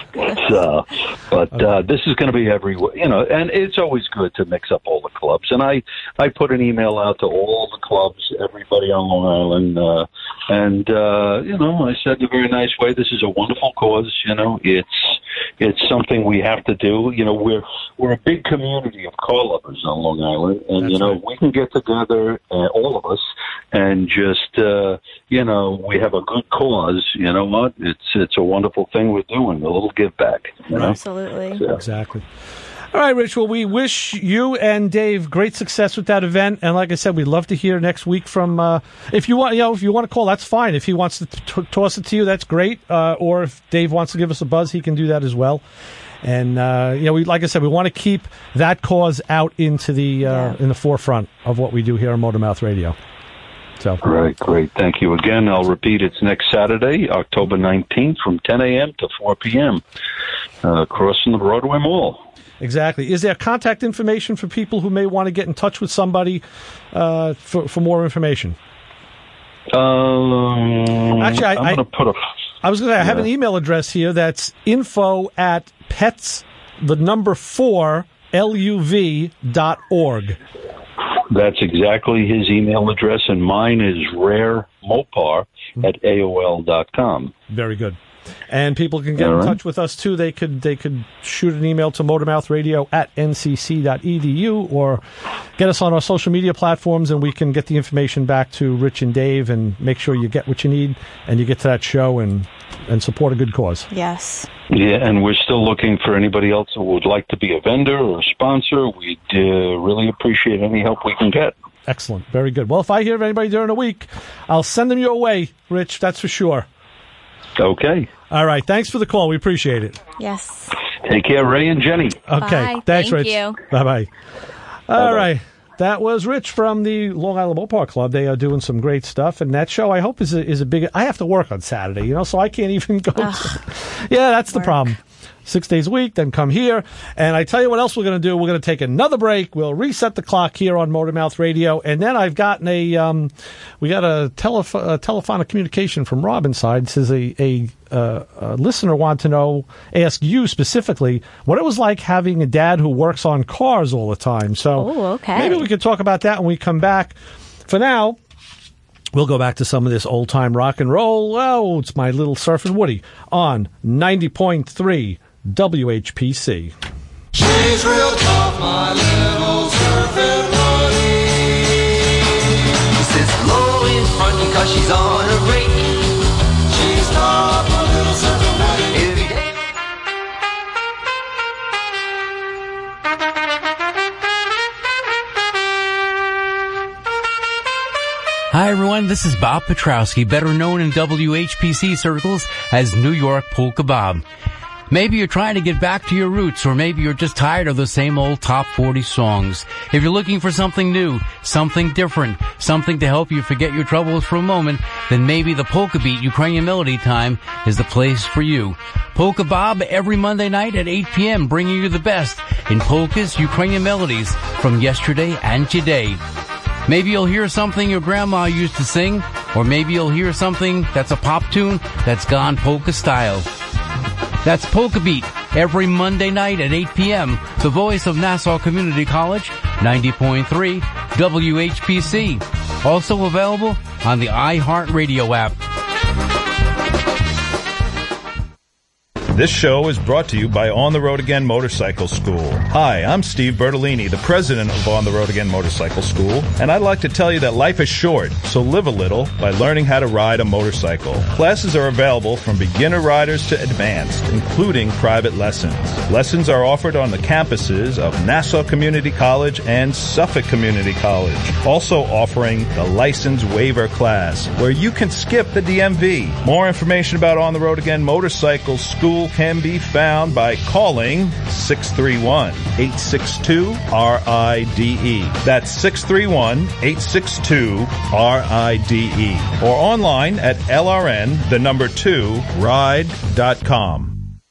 uh, but uh, this is going to be everywhere, you know, and it's always good to mix up all the clubs. And I, I put an email out to all the clubs, everybody on Long Island, uh, and uh, you know, I said in a very nice way, this is a wonderful cause. You know, it's it's something we have to do. You know, we're we're a big community of car lovers on Long Island, and That's you know, right. we can get together, uh, all of us, and just uh, you know, we have a good cause. You know what? It's it's a wonderful thing we're doing. A little give back. You know? Absolutely. So, Exactly. All right, Rich. Well, we wish you and Dave great success with that event. And like I said, we'd love to hear next week from. Uh, if you want, you know, if you want to call, that's fine. If he wants to t- toss it to you, that's great. Uh, or if Dave wants to give us a buzz, he can do that as well. And uh, you know, we like I said, we want to keep that cause out into the uh, Yeah. in the forefront of what we do here on Motormouth Radio. So. Great, great. Thank you again. I'll repeat, it's next Saturday, October nineteenth from ten a.m. to four p.m. Uh, crossing the Broadway Mall. Exactly. Is there contact information for people who may want to get in touch with somebody uh, for, for more information? Um, Actually, I- I'm I- going to put a... I was going to say, I have Yeah. an email address here that's info at pets, the number four, L U V dot org. That's exactly his email address, and mine is rare mopar at A O L dot com. Very good. And people can get All in right. touch with us, too. They could they could shoot an email to motormouthradio at n c c dot e d u or get us on our social media platforms, and we can get the information back to Rich and Dave and make sure you get what you need and you get to that show and, and support a good cause. Yes. Yeah, and we're still looking for anybody else who would like to be a vendor or a sponsor. We'd uh, really appreciate any help we can get. Excellent. Very good. Well, if I hear of anybody during the week, I'll send them your way, Rich. That's for sure. Okay. All right. Thanks for the call. We appreciate it. Yes. Take care, Ray and Jenny. Okay. Bye. Thanks, Thank Rich. you. Bye-bye. All Bye-bye. right. That was Rich from the Long Island Ballpark Club. They are doing some great stuff, and that show, I hope, is a, is a big... I have to work on Saturday, you know, so I can't even go... To, yeah, that's the Work. problem. Six days a week, then come here. And I tell you what else we're going to do. We're going to take another break. We'll reset the clock here on Motor Mouth Radio. And then I've gotten a... Um, we got a, telef- a telephonic communication from Rob inside. It says a... a Uh, a listener wanted to know, ask you specifically, what it was like having a dad who works on cars all the time. So Oh, okay. maybe we could talk about that when we come back. For now, we'll go back to some of this old-time rock and roll. Oh, it's my little Surfin' Woody on ninety point three W H P C. She's real tough, my little surfing Woody. She sits low in front because she's on a break. She's tough, my little surfing Woody. Every day. Hi everyone, this is Bob Petrowski, better known in W H P C circles as New York Polka Bob. Maybe you're trying to get back to your roots, or maybe you're just tired of the same old top forty songs. If you're looking for something new, something different, something to help you forget your troubles for a moment, then maybe the Polka Beat Ukrainian Melody Time is the place for you. Polka Bob every Monday night at eight p.m. bringing you the best in polkas, Ukrainian melodies from yesterday and today. Maybe you'll hear something your grandma used to sing, or maybe you'll hear something that's a pop tune that's gone polka style. That's Polka Beat every Monday night at eight p.m. The voice of Nassau Community College, ninety point three W H P C. Also available on the iHeartRadio app. This show is brought to you by On the Road Again Motorcycle School. Hi, I'm Steve Bertolini, the president of On the Road Again Motorcycle School, and I'd like to tell you that life is short, so live a little by learning how to ride a motorcycle. Classes are available from beginner riders to advanced, including private lessons. Lessons are offered on the campuses of Nassau Community College and Suffolk Community College, also offering the license waiver class, where you can skip the D M V. More information about On the Road Again Motorcycle School can be found by calling six three one, eight six two, R I D E. That's six three one, eight six two, R I D E. Or online at L R N, the number two, ride dot com.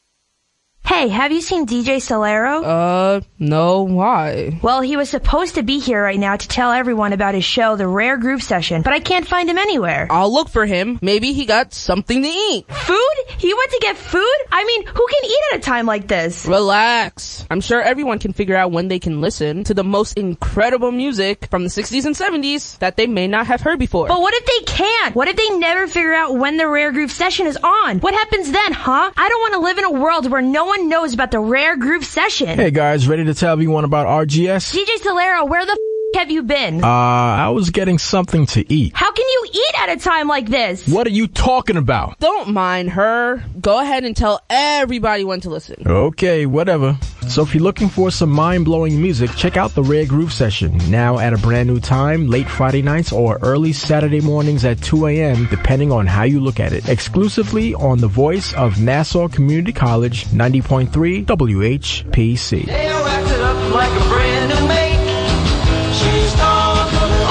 Hey, have you seen D J Solero? Uh, no, why? Well, he was supposed to be here right now to tell everyone about his show, The Rare Groove Session, but I can't find him anywhere. I'll look for him. Maybe he got something to eat. Food? He went to get food? I mean, who can eat at a time like this? Relax. I'm sure everyone can figure out when they can listen to the most incredible music from the sixties and seventies that they may not have heard before. But what if they can't? What if they never figure out when the Rare Groove Session is on? What happens then, huh? I don't want to live in a world where no one knows about the Rare Groove Session. Hey guys, ready to tell everyone about R G S? D J Solero, where the f*** have you been? Uh, I was getting something to eat. How can you eat at a time like this? What are you talking about? Don't mind her. Go ahead and tell everybody when to listen. Okay, whatever. So if you're looking for some mind-blowing music, check out the Rare Groove Session, now at a brand new time, late Friday nights or early Saturday mornings at two a.m., depending on how you look at it. Exclusively on the voice of Nassau Community College, ninety point three W H P C. They wrapped it up like a brand new make. She's tall,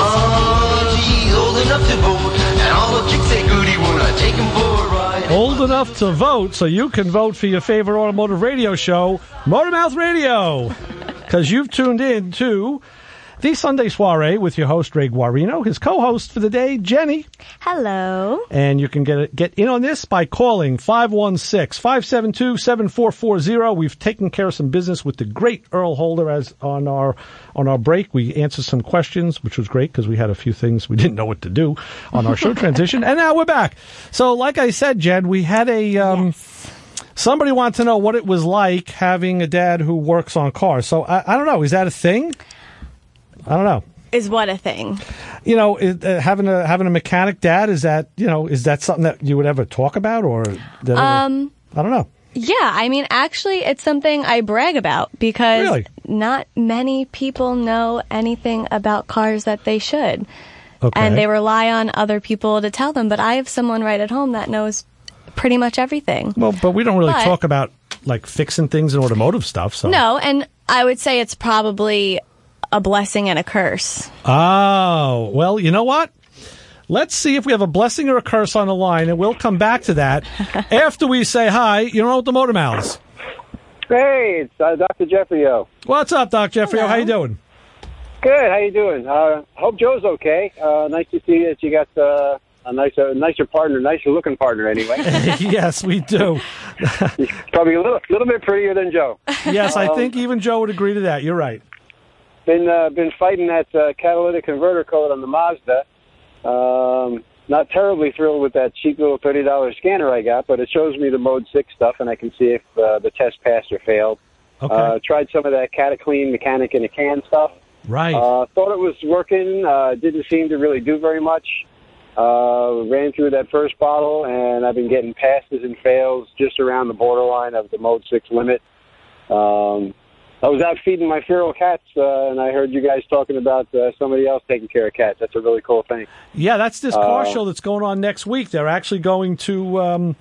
oh, she's old enough to vote, and all the chicks say goody when I take 'em for a ride. Old enough to vote, so you can vote for your favorite automotive radio show, Motor Mouth Radio, because you've tuned in to The Sunday Soiree with your host, Ray Guarino, his co-host for the day, Jenny. Hello. And you can get get in on this by calling five one six, five seven two, seven four four zero. We've taken care of some business with the great Earl Holder as on our on our break. We answered some questions, which was great because we had a few things we didn't know what to do on our show transition. And now we're back. So like I said, Jen, we had a... Um, yes. Somebody wanted to know what it was like having a dad who works on cars. So I, I don't know. Is that a thing? I don't know. Is what a thing? You know, is, uh, having a having a mechanic dad, is that, you know, is that something that you would ever talk about, or that um ever, I don't know. Yeah, I mean, actually, it's something I brag about because really? Not many people know anything about cars that they should. Okay. And they rely on other people to tell them, but I have someone right at home that knows pretty much everything. Well, but we don't really but, talk about like fixing things and automotive stuff. So no, and I would say it's probably a blessing and a curse. Oh, well, you know what? Let's see if we have a blessing or a curse on the line, and we'll come back to that after we say hi. You know, with the Motor Mouths. Hey, it's uh, Doctor Jeffrey O. What's up, Doc Jeffrey O? How you doing? Good. How you doing? Uh, hope Joe's okay. Uh, nice to see that you got uh, a nicer, nicer partner, nicer looking partner. Anyway. Yes, we do. He's probably a little, little bit prettier than Joe. Yes, I um, think even Joe would agree to that. You're right. Been uh, been fighting that uh, catalytic converter code on the Mazda. Um, not terribly thrilled with that cheap little thirty dollar scanner I got, but it shows me the Mode six stuff, and I can see if uh, the test passed or failed. Okay. Uh, tried some of that Cataclean mechanic in a can stuff. Right. Uh, thought it was working. Uh, didn't seem to really do very much. Uh, ran through that first bottle, and I've been getting passes and fails just around the borderline of the Mode six limit. Um, I was out feeding my feral cats, uh, and I heard you guys talking about uh, somebody else taking care of cats. That's a really cool thing. Yeah, that's this car Uh, show that's going on next week. They're actually going to... Um,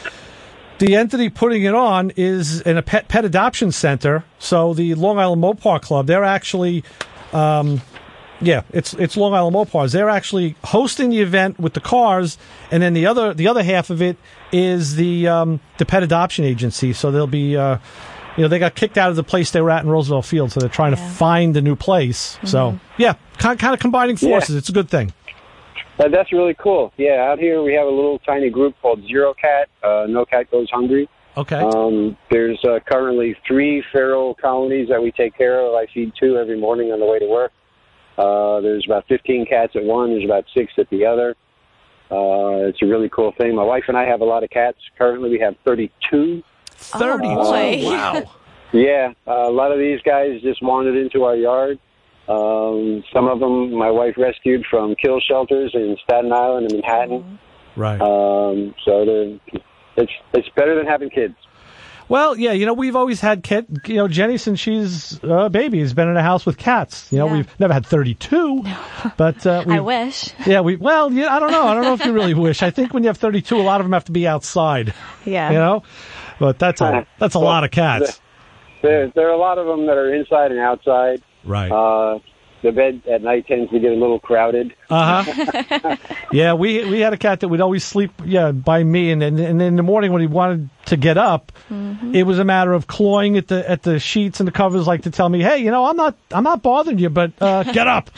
the entity putting it on is in a pet pet adoption center. So the Long Island Mopar Club, they're actually... Um, yeah, it's it's Long Island Mopars. They're actually hosting the event with the cars, and then the other the other half of it is the um, the pet adoption agency. So they'll be... Uh, You know, they got kicked out of the place they were at in Roosevelt Field, so they're trying Yeah. to find a new place. Mm-hmm. So, yeah, kind, kind of combining forces. Yeah. It's a good thing. Uh, that's really cool. Yeah, out here we have a little tiny group called Zero Cat. Uh, no Cat Goes Hungry. Okay. Um, there's uh, currently three feral colonies that we take care of. I feed two every morning on the way to work. Uh, there's about fifteen cats at one. There's about six at the other. Uh, it's a really cool thing. My wife and I have a lot of cats. Currently we have thirty-two. thirty-two. Uh, Wow. Yeah, uh, a lot of these guys just wandered into our yard. Um, some of them my wife rescued from kill shelters in Staten Island and Manhattan. Right. Um, so they're- it's it's better than having kids. Well, yeah, you know, we've always had cat, you know, Jenny, since she's a baby, has been in a house with cats. You know, Yeah. we've never had thirty-two, but uh, we I wish. Yeah, we, well, yeah, I don't know. I don't know if you really wish. I think when you have thirty-two, a lot of them have to be outside. Yeah. You know? But that's a, that's a Well, lot of cats. There, there are a lot of them that are inside and outside. Right. Uh, the bed at night tends to get a little crowded. Uh huh. Yeah, we we had a cat that would always sleep, yeah, by me, and then and in the morning when he wanted to get up, Mm-hmm. it was a matter of clawing at the at the sheets and the covers, like to tell me, hey, you know, I'm not I'm not bothering you, but uh, get up.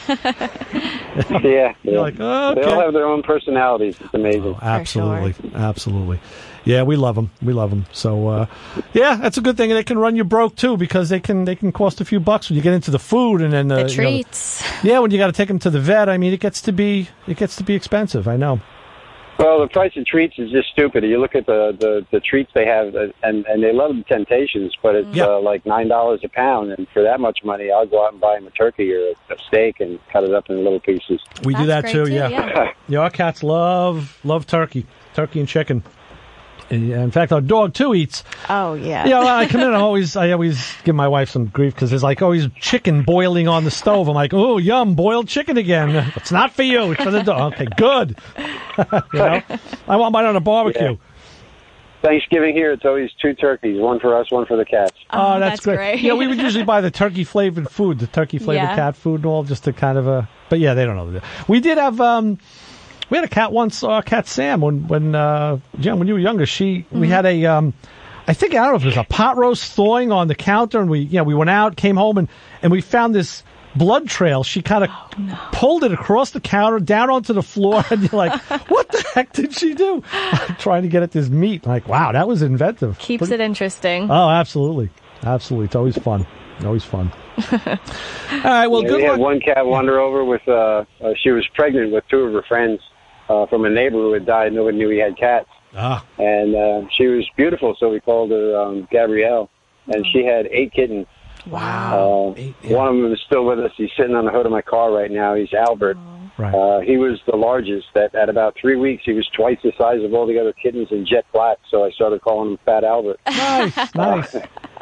Yeah, You're yeah. like, oh, They okay. all have their own personalities. It's amazing. Absolutely, absolutely. Yeah, we love them. We love them. So, uh, yeah, that's a good thing. They can run you broke too, because they can they can cost a few bucks when you get into the food and then uh, The you know, treats. yeah, when you got to take them to the vet. I mean, it gets to be it gets to be expensive. I know. Well, the price of treats is just stupid. You look at the, the, the treats they have, uh, and, and they love the Temptations, but it's Yeah. uh, like nine dollars a pound, and for that much money, I'll go out and buy them a turkey or a, a steak and cut it up in little pieces. We do that That's too. great, too, Yeah. yeah. yeah, our cats love love turkey, turkey and chicken. And, in fact, our dog too eats. Oh, yeah. Yeah, when I come in, I always I always give my wife some grief because there's like always chicken boiling on the stove. I'm like, oh, yum, boiled chicken again. It's not for you. It's for the dog. Okay, good. You know, I want mine on a barbecue. Yeah. Thanksgiving here, it's always two turkeys, one for us, one for the cats. Oh, Oh, that's, that's great. great. Yeah, we would usually buy the turkey flavored food, the turkey flavored Yeah. cat food and all, just to kind of uh But yeah, they don't know. We did have um, we had a cat once, uh, cat Sam, when when uh, Jen, when you were younger. She Mm-hmm. we had a um, I think I don't know if it was a pot roast thawing on the counter, and we you know we went out, came home, and and we found this blood trail. She kind of oh, no. pulled it across the counter, down onto the floor, and you're like, what the heck did she do? Trying to get at this meat. Like, wow, that was inventive. Keeps Pretty- it interesting. Oh, absolutely. Absolutely. It's always fun. Always fun. All right, well, yeah, good we luck. had one cat wander over with, uh, uh, she was pregnant with two of her friends uh, from a neighbor who had died. Nobody knew he had cats. Ah. And uh, she was beautiful, so we called her um, Gabrielle. And she had eight kittens. Wow. Uh, eight, yeah. One of them is still with us. He's sitting on the hood of my car right now. He's Albert. Right. Uh, he was the largest. That at about three weeks, he was twice the size of all the other kittens in jet black. So I started calling him Fat Albert. Nice, nice.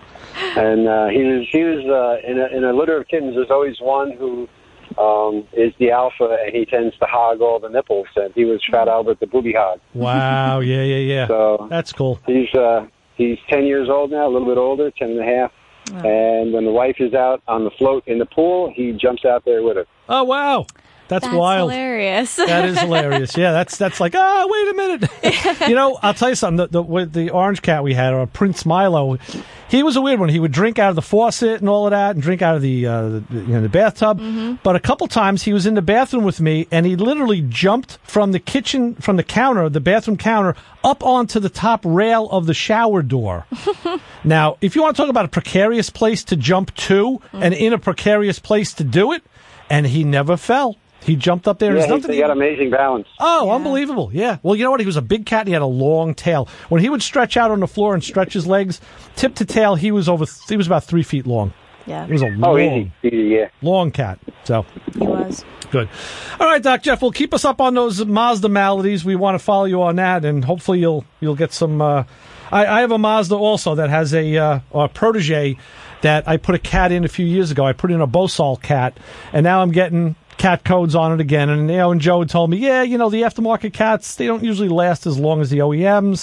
And uh, he was he was uh, in a in a litter of kittens. There's always one who um, is the alpha, and he tends to hog all the nipples. And he was Fat Albert, the booby hog. Wow. Yeah, yeah, yeah. So that's cool. He's uh, he's ten years old now, a little bit older, ten and a half. Oh. And when the wife is out on the float in the pool, he jumps out there with her. Oh wow. That's, that's wild. Hilarious. That is hilarious. Yeah, that's that's like, oh, wait a minute. You know, I'll tell you something. The, the, with the orange cat we had, or Prince Milo, he was a weird one. He would drink out of the faucet and all of that, and drink out of the uh, the, you know, the bathtub. Mm-hmm. But a couple times he was in the bathroom with me, and he literally jumped from the kitchen, from the counter, the bathroom counter, up onto the top rail of the shower door. Now, if you want to talk about a precarious place to jump to, mm-hmm. and in a precarious place to do it, and he never fell. He jumped up there. Yeah, and he, he got amazing balance. Oh, yeah. Unbelievable. Yeah. Well, you know what? He was a big cat and he had a long tail. When he would stretch out on the floor and stretch his legs, tip to tail, he was over, he was about three feet long. Yeah. He was a oh, long, easy. Easy, yeah. long cat. So. He was. Good. All right, Doc Jeff, well, keep us up on those Mazda maladies. We want to follow you on that, and hopefully you'll, you'll get some, uh, I, I have a Mazda also that has a, uh, a protege that I put a cat in a few years ago. I put in a Bosal cat, and now I'm getting cat codes on it again. And, you know, and Joe told me, yeah, you know, the aftermarket cats, they don't usually last as long as the O E Ms.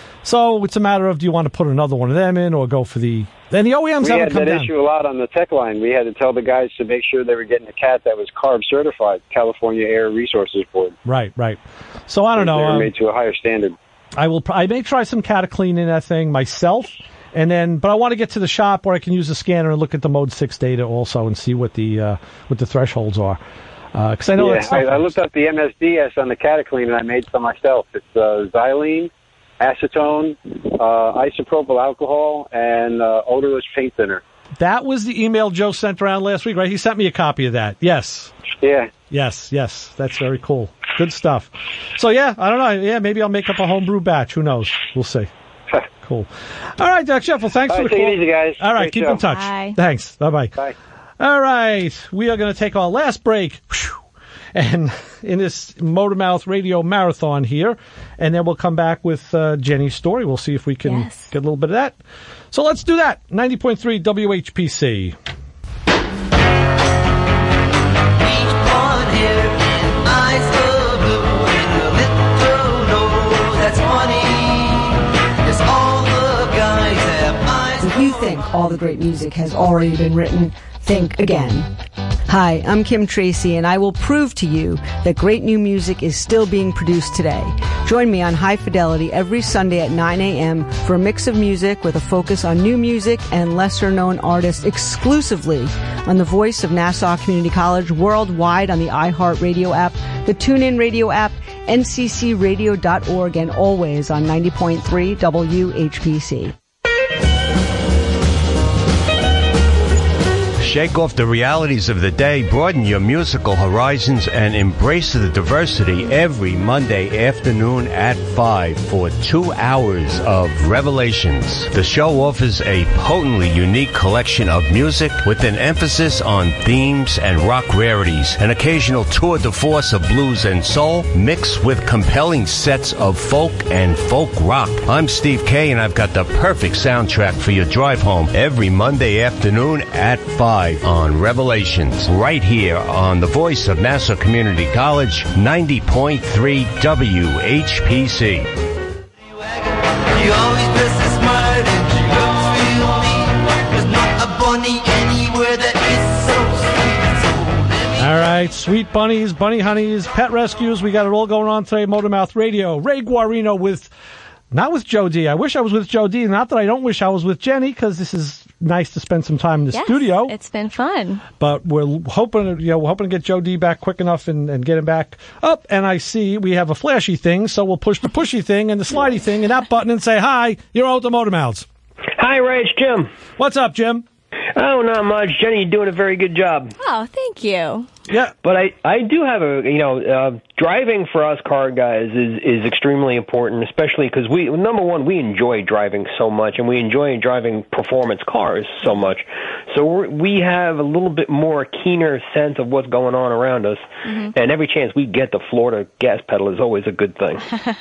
So it's a matter of, do you want to put another one of them in or go for the... Then the O E Ms we haven't had come that down. issue a lot on the tech line. We had to tell the guys to make sure they were getting a cat that was CARB certified, California Air Resources Board. Right, right. So I don't know. They were um, made to a higher standard. I will. I may try some cataclean in that thing myself, and then. But I want to get to the shop where I can use the scanner and look at the Mode Six data also and see what the uh, what the thresholds are. Because uh, I know yeah, that's. I, I looked up the M S D S on the cataclean and I made some myself. It's uh, xylene, acetone, uh, isopropyl alcohol, and uh, odorless paint thinner. That was the email Joe sent around last week, right? He sent me a copy of that. Yes. Yeah. Yes, yes. That's very cool. Good stuff. So, yeah, I don't know. Yeah, maybe I'll make up a homebrew batch. Who knows? We'll see. Cool. All right, Doc Jeff. Well, thanks All for right, the take call. it easy, guys. All right, Great keep show. in touch. Bye. Thanks. Bye-bye. Bye. All right. We are going to take our last break. Whew. And in this Motor Mouth Radio Marathon here, and then we'll come back with uh, Jenny's story. We'll see if we can yes. get a little bit of that. So let's do that. ninety point three W H P C. If you think all the great music has already been written, think again. Hi, I'm Kim Tracy, and I will prove to you that great new music is still being produced today. Join me on High Fidelity every Sunday at nine a.m. for a mix of music with a focus on new music and lesser-known artists exclusively on the voice of Nassau Community College, worldwide on the iHeartRadio app, the TuneIn Radio app, N C C radio dot org, and always on ninety point three W H P C. Shake off the realities of the day, broaden your musical horizons, and embrace the diversity every Monday afternoon at five for two hours of Revelations. The show offers a potently unique collection of music with an emphasis on themes and rock rarities, an occasional tour de force of blues and soul, mixed with compelling sets of folk and folk rock. I'm Steve Kay, and I've got the perfect soundtrack for your drive home every Monday afternoon at five. On Revelations, right here on the voice of Nassau Community College, ninety point three W H P C. You always dress as smart and you look real mean. There's not a bunny anywhere that is so sweet. So All right, sweet bunnies, bunny honeys, pet rescues. We got it all going on today. Motor Mouth Radio. Ray Guarino with, not with Joe D. I wish I was with Joe D. Not that I don't wish I was with Jenny, because this is nice to spend some time in the Yes, studio. It's been fun. But we're hoping, you know, we're hoping to get Joe D back quick enough and, and get him back up. And I see we have a flashy thing, so we'll push the pushy thing and the slidey thing and that button and say, hi, you're out the Motor Mouths. Hi, Ray, it's Jim. What's up, Jim? Oh, not much. Jenny, you're doing a very good job. Oh, thank you. Yeah. But I, I do have a, you know, uh, driving for us car guys is, is extremely important, especially because we, number one, we enjoy driving so much, and we enjoy driving performance cars so much. So we're, we have a little bit more keener sense of what's going on around us, Mm-hmm. and every chance we get the Florida gas pedal is always a good thing.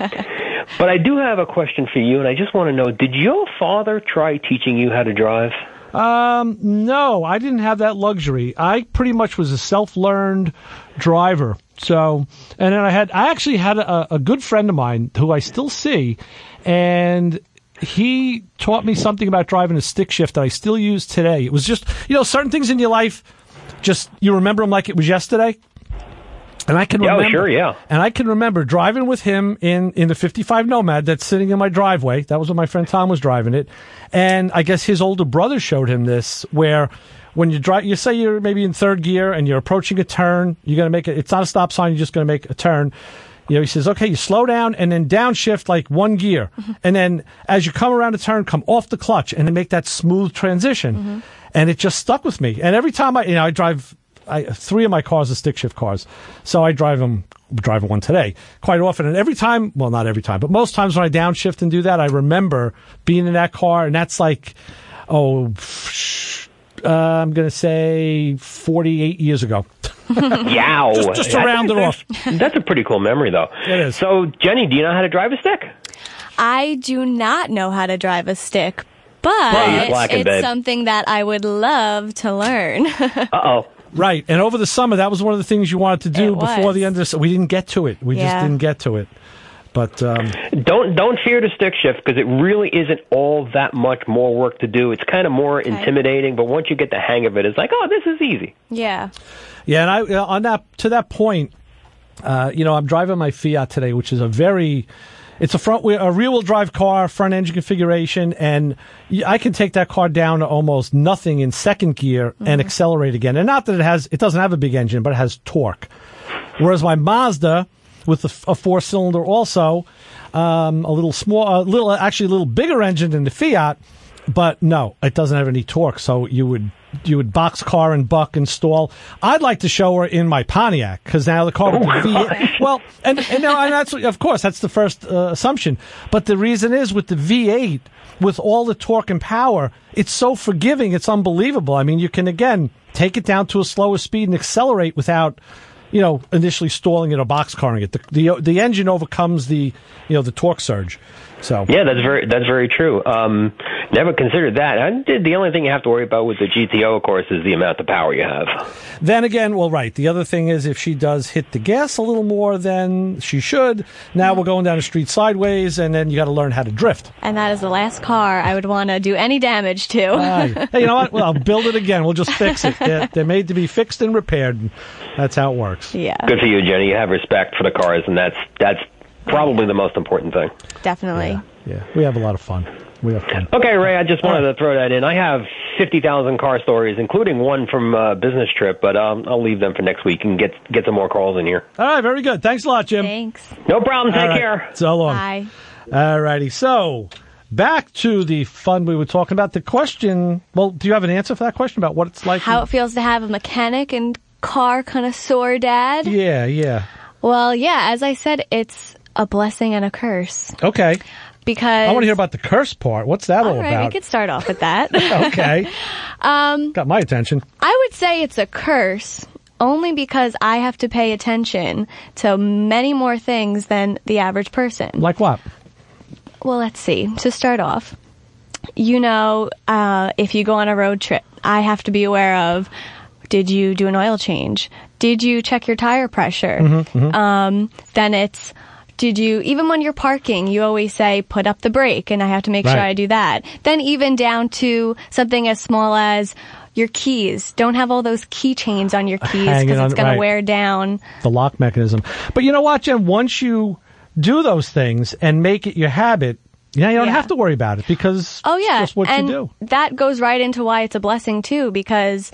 But I do have a question for you, and I just want to know, did your father try teaching you how to drive? Um, no, I didn't have that luxury. I pretty much was a self-learned driver. So, and then I had, I actually had a, a good friend of mine who I still see, and he taught me something about driving a stick shift that I still use today. It was just, you know, certain things in your life, just, you remember them like it was yesterday. And I can Yeah, remember, sure, yeah. And I can remember driving with him in, in the fifty-five Nomad that's sitting in my driveway. That was when my friend Tom was driving it. And I guess his older brother showed him this, where when you drive, you say you're maybe in third gear and you're approaching a turn, you're going to make it, it's not a stop sign, you're just going to make a turn. You know, he says, okay, you slow down and then downshift like one gear. Mm-hmm. And then as you come around a turn, come off the clutch and then make that smooth transition. Mm-hmm. And it just stuck with me. And every time I, you know, I drive, I, three of my cars are stick shift cars. So I drive them, driving one today quite often. And every time, well, not every time, but most times when I downshift and do that, I remember being in that car. And that's like, oh, uh, I'm going to say forty-eight years ago. Yow. Just, just to round it off. That's a pretty cool memory, though. It is. So, Jenny, do you know how to drive a stick? I do not know how to drive a stick, but Well, you're slacking, it's babe. something that I would love to learn. Uh-oh. Right. And over the summer, that was one of the things you wanted to do It before was. the end of the summer. We didn't get to it. We just Yeah. didn't get to it. But um, Don't don't fear the stick shift, because it really isn't all that much more work to do. It's kind of more intimidating, but once you get the hang of it, it's like, oh, this is easy. Yeah. yeah, and I uh, on that to that point, uh, you know, I'm driving my Fiat today, which is a very it's a front wheel, a rear wheel drive car, front engine configuration, and y- I can take that car down to almost nothing in second gear and accelerate again. And not that it has, it doesn't have a big engine, but it has torque. Whereas my Mazda, with a, f- a four cylinder also, um, a little small, a little, actually a little bigger engine than the Fiat, but no, it doesn't have any torque. So you would, you would box car and buck and stall. I'd like to show her in my Pontiac, because now the car with the V eight, well, and, and now, and that's, of course, that's the first uh, assumption. But the reason is with the V eight, with all the torque and power, it's so forgiving. It's unbelievable. I mean, you can, again, take it down to a slower speed and accelerate without, you know, initially stalling it or boxcarring it. The, the the engine overcomes the, you know, the torque surge. So Yeah, that's very that's very true. Um, never considered that. I did, the only thing you have to worry about with the G T O, of course, is the amount of power you have. then again, well, right. The other thing is if she does hit the gas a little more than she should, now we're going down the street sideways, and then you got to learn how to drift. And that is the last car I would want to do any damage to. Aye. Hey, you know what? Well, I'll build it again. We'll just fix it. They're, they're made to be fixed and repaired. And that's how it works. Yeah. Good for you, Jenny. You have respect for the cars, and that's that's probably the most important thing. Definitely. Yeah, we have a lot of fun. We have fun. Okay, Ray, I just wanted to throw that in. I have fifty thousand car stories, including one from a business trip, but um, I'll leave them for next week and get get some more calls in here. All right, very good. Thanks a lot, Jim. Thanks. No problem. Take All right. care. So long. Bye. All righty. So, back to the fun we were talking about. The question, well, do you have an answer for that question about what it's like? How it feels to have a mechanic and car connoisseur dad? Yeah, yeah. Well, yeah, as I said, it's a blessing and a curse. Okay. Because I want to hear about the curse part. What's that all, all right, about? we could start off with that. Okay. um, Got my attention. I would say it's a curse only because I have to pay attention to many more things than the average person. Like what? Well, let's see. To start off, you know, uh, if you go on a road trip, I have to be aware of, did you do an oil change? Did you check your tire pressure? Mm-hmm, mm-hmm. Um, then it's, did you, even when you're parking, you always say, put up the brake, and I have to make Right. sure I do that. Then even down to something as small as your keys. Don't have all those keychains on your keys Hanging because on- it's going right. to wear down. The lock mechanism. But you know what, Jen? Once you do those things and make it your habit, Yeah, you don't Yeah. have to worry about it because Oh yeah, it's just what and you do. that goes right into why it's a blessing too, because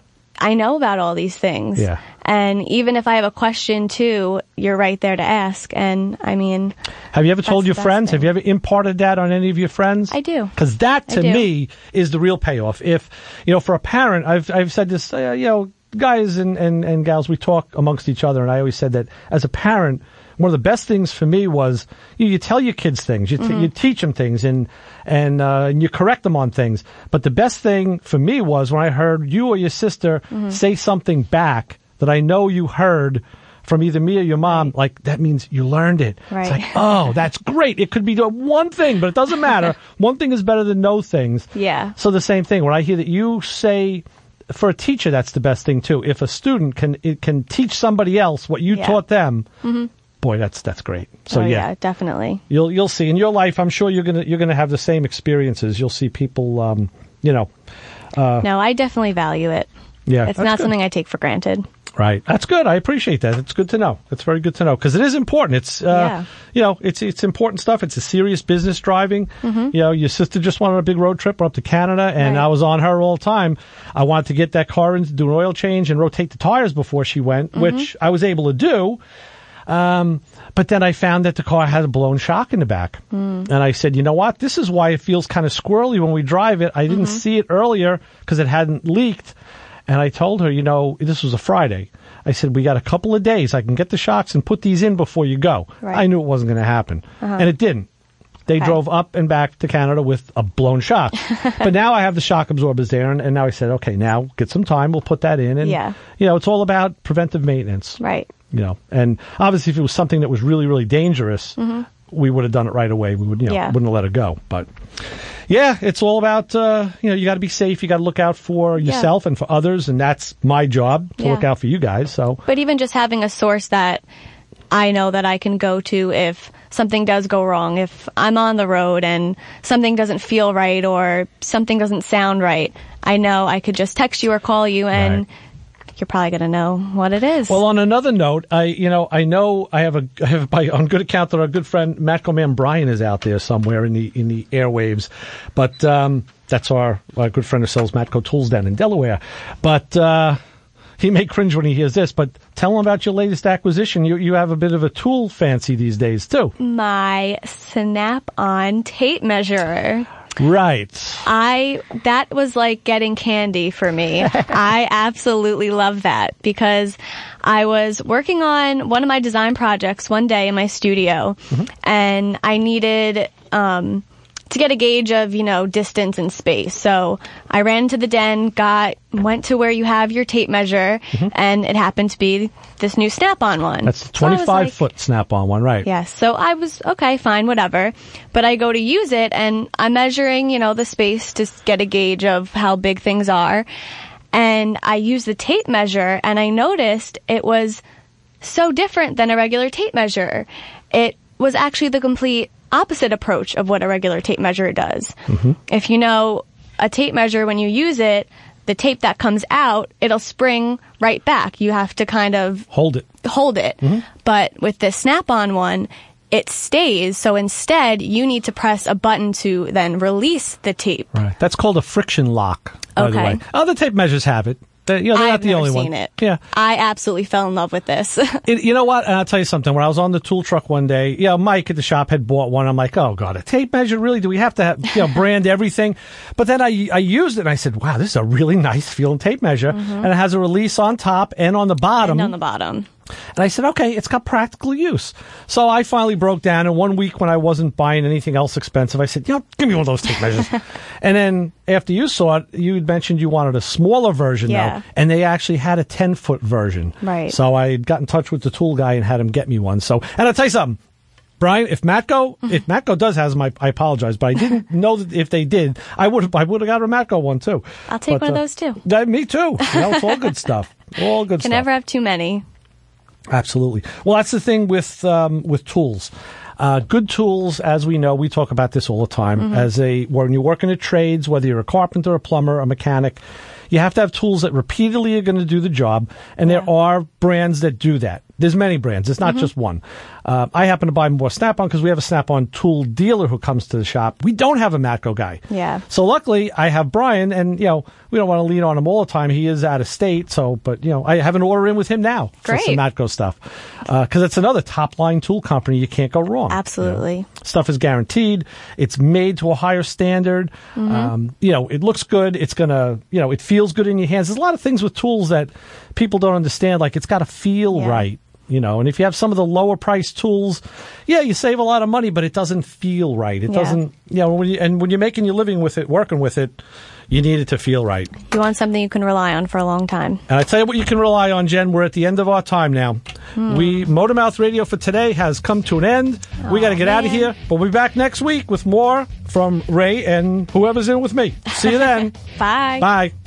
I know about all these things. Yeah. And even if I have a question too, you're right there to ask. And I mean, Have you ever told that's your the best friends? thing. Have you ever imparted that on any of your friends? I do. Because that, I to do. me, is the real payoff. If, you know, for a parent, I've I've said this, uh, you know, guys and, and, and gals, we talk amongst each other, and I always said that as a parent, one of the best things for me was you, you tell your kids things, you, t- Mhm. you teach them things, and and, uh, and you correct them on things. But the best thing for me was when I heard you or your sister Mhm. say something back that I know you heard from either me or your mom, like, that means you learned it. Right. It's like, oh, that's great. It could be the one thing, but it doesn't matter. One thing is better than no things. Yeah. So the same thing, when I hear that you say, for a teacher, that's the best thing too. If a student can it can teach somebody else what you Yeah. taught them, Mhm. boy, that's that's great. So oh, yeah. yeah, definitely. You'll you'll see in your life. I'm sure you're gonna you're gonna have the same experiences. You'll see people, um, you know. Uh, No, I definitely value it. Yeah, It's that's not good. something I take for granted. Right. That's good. I appreciate that. It's good to know. It's very good to know because it is important. It's, uh, Yeah. you know, it's, it's important stuff. It's a serious business driving. Mhm. You know, your sister just went on a big road trip up to Canada and Right. I was on her all the time. I wanted to get that car in to do an oil change and rotate the tires before she went, Mhm. which I was able to do. Um, but then I found that the car had a blown shock in the back. Mm. And I said, you know what? This is why it feels kind of squirrely when we drive it. I didn't Mhm. see it earlier because it hadn't leaked. And I told her, you know, this was a Friday. I said, we got a couple of days. I can get the shocks and put these in before you go. Right. I knew it wasn't going to happen. Uh-huh. And it didn't. They Okay. drove up and back to Canada with a blown shock. But now I have the shock absorbers there. And, and now I said, okay, now get some time. We'll put that in. And, Yeah. you know, it's all about preventive maintenance. Right. You know, and obviously if it was something that was really, really dangerous, Mhm. we would have done it right away. We would, you know, Yeah. wouldn't have let it go. But yeah, it's all about, uh, you know, you got to be safe. You got to look out for Yeah. yourself and for others. And that's my job to Yeah. look out for you guys. So But even just having a source that I know that I can go to if something does go wrong, if I'm on the road and something doesn't feel right or something doesn't sound right, I know I could just text you or call you and Right. you're probably going to know what it is. Well, on another note, I you know I know I have a I have by on good account that our good friend Matco Man Brian is out there somewhere in the in the airwaves, but um, that's our, our good friend who sells Matco tools down in Delaware. But uh, he may cringe when he hears this. But tell him about your latest acquisition. You you have a bit of a tool fancy these days too. My Snap-on tape measure. Right. I that was like getting candy for me. I absolutely love that because I was working on one of my design projects one day in my studio and I needed um to get a gauge of, you know, distance and space. So I ran to the den, got went to where you have your tape measure and it happened to be this new Snap-on one. That's the So I was twenty-five like, foot snap-on one, right? Yes. So I was, okay, fine, whatever. But I go to use it and I'm measuring, you know, the space to s- get a gauge of how big things are. And I use the tape measure and I noticed it was so different than a regular tape measure. It was actually the complete opposite approach of what a regular tape measure does. If you know a tape measure, when you use it, the tape that comes out, it'll spring right back. You have to kind of Hold it. hold it. But with this Snap-on one, it stays. So instead, you need to press a button to then release the tape. Right. That's called a friction lock, by the Okay. way. Other tape measures have it. They, you know, they're I've not the never only seen one. it. Yeah. I absolutely fell in love with this. It, you know what? And I'll tell you something. When I was on the tool truck one day, yeah, Mike at the shop had bought one. I'm like, oh god, a tape measure? Really? Do we have to have, you know, brand everything? But then I I used it and I said, wow, this is a really nice feeling tape measure, and it has a release on top and on the bottom. and on the bottom. And I said, okay, it's got practical use. So I finally broke down, and one week when I wasn't buying anything else expensive, I said, you know, give me one of those tape measures. And then after you saw it, you had mentioned you wanted a smaller version, Yeah. though, and they actually had a ten-foot version. Right. So I got in touch with the tool guy and had him get me one. So, and I'll tell you something. Brian, if Matco, if Matco does has my, I apologize, but I didn't know that if they did, I would have, I would have got a Matco one too. I'll take But, one of uh, those too. that- me too. You know, it's all good stuff. All good Can stuff. never have too many. Absolutely. Well, that's the thing with um, with tools. Uh, good tools, as we know, we talk about this all the time. Mhm. As a when you work in the trades, whether you're a carpenter, a plumber, a mechanic, you have to have tools that repeatedly are going to do the job. And there are brands that do that. There's many brands. It's not Mhm. just one. Uh, I happen to buy more Snap-on because we have a Snap-on tool dealer who comes to the shop. We don't have a Matco guy. Yeah. So luckily, I have Brian, and, you know, we don't want to lean on him all the time. He is out of state, so, but, you know, I have an order in with him now Great. for some Matco stuff. Because uh, it's another top-line tool company. You can't go wrong. Absolutely. You know? Stuff is guaranteed. It's made to a higher standard. Mhm. Um, you know, it looks good. It's going to, you know, it feels good in your hands. There's a lot of things with tools that people don't understand. Like, it's got to feel Yeah. right. You know, and if you have some of the lower priced tools, yeah, you save a lot of money, but it doesn't feel right. It Yeah. doesn't, you know, when you, and when you're making your living with it, working with it, you need it to feel right. You want something you can rely on for a long time. And I tell you what you can rely on, Jen. We're at the end of our time now. Hmm. We Motormouth Radio for today has come to an end. we got to get out of here, but we'll be back next week with more from Ray and whoever's in with me. See you then. Bye. Bye.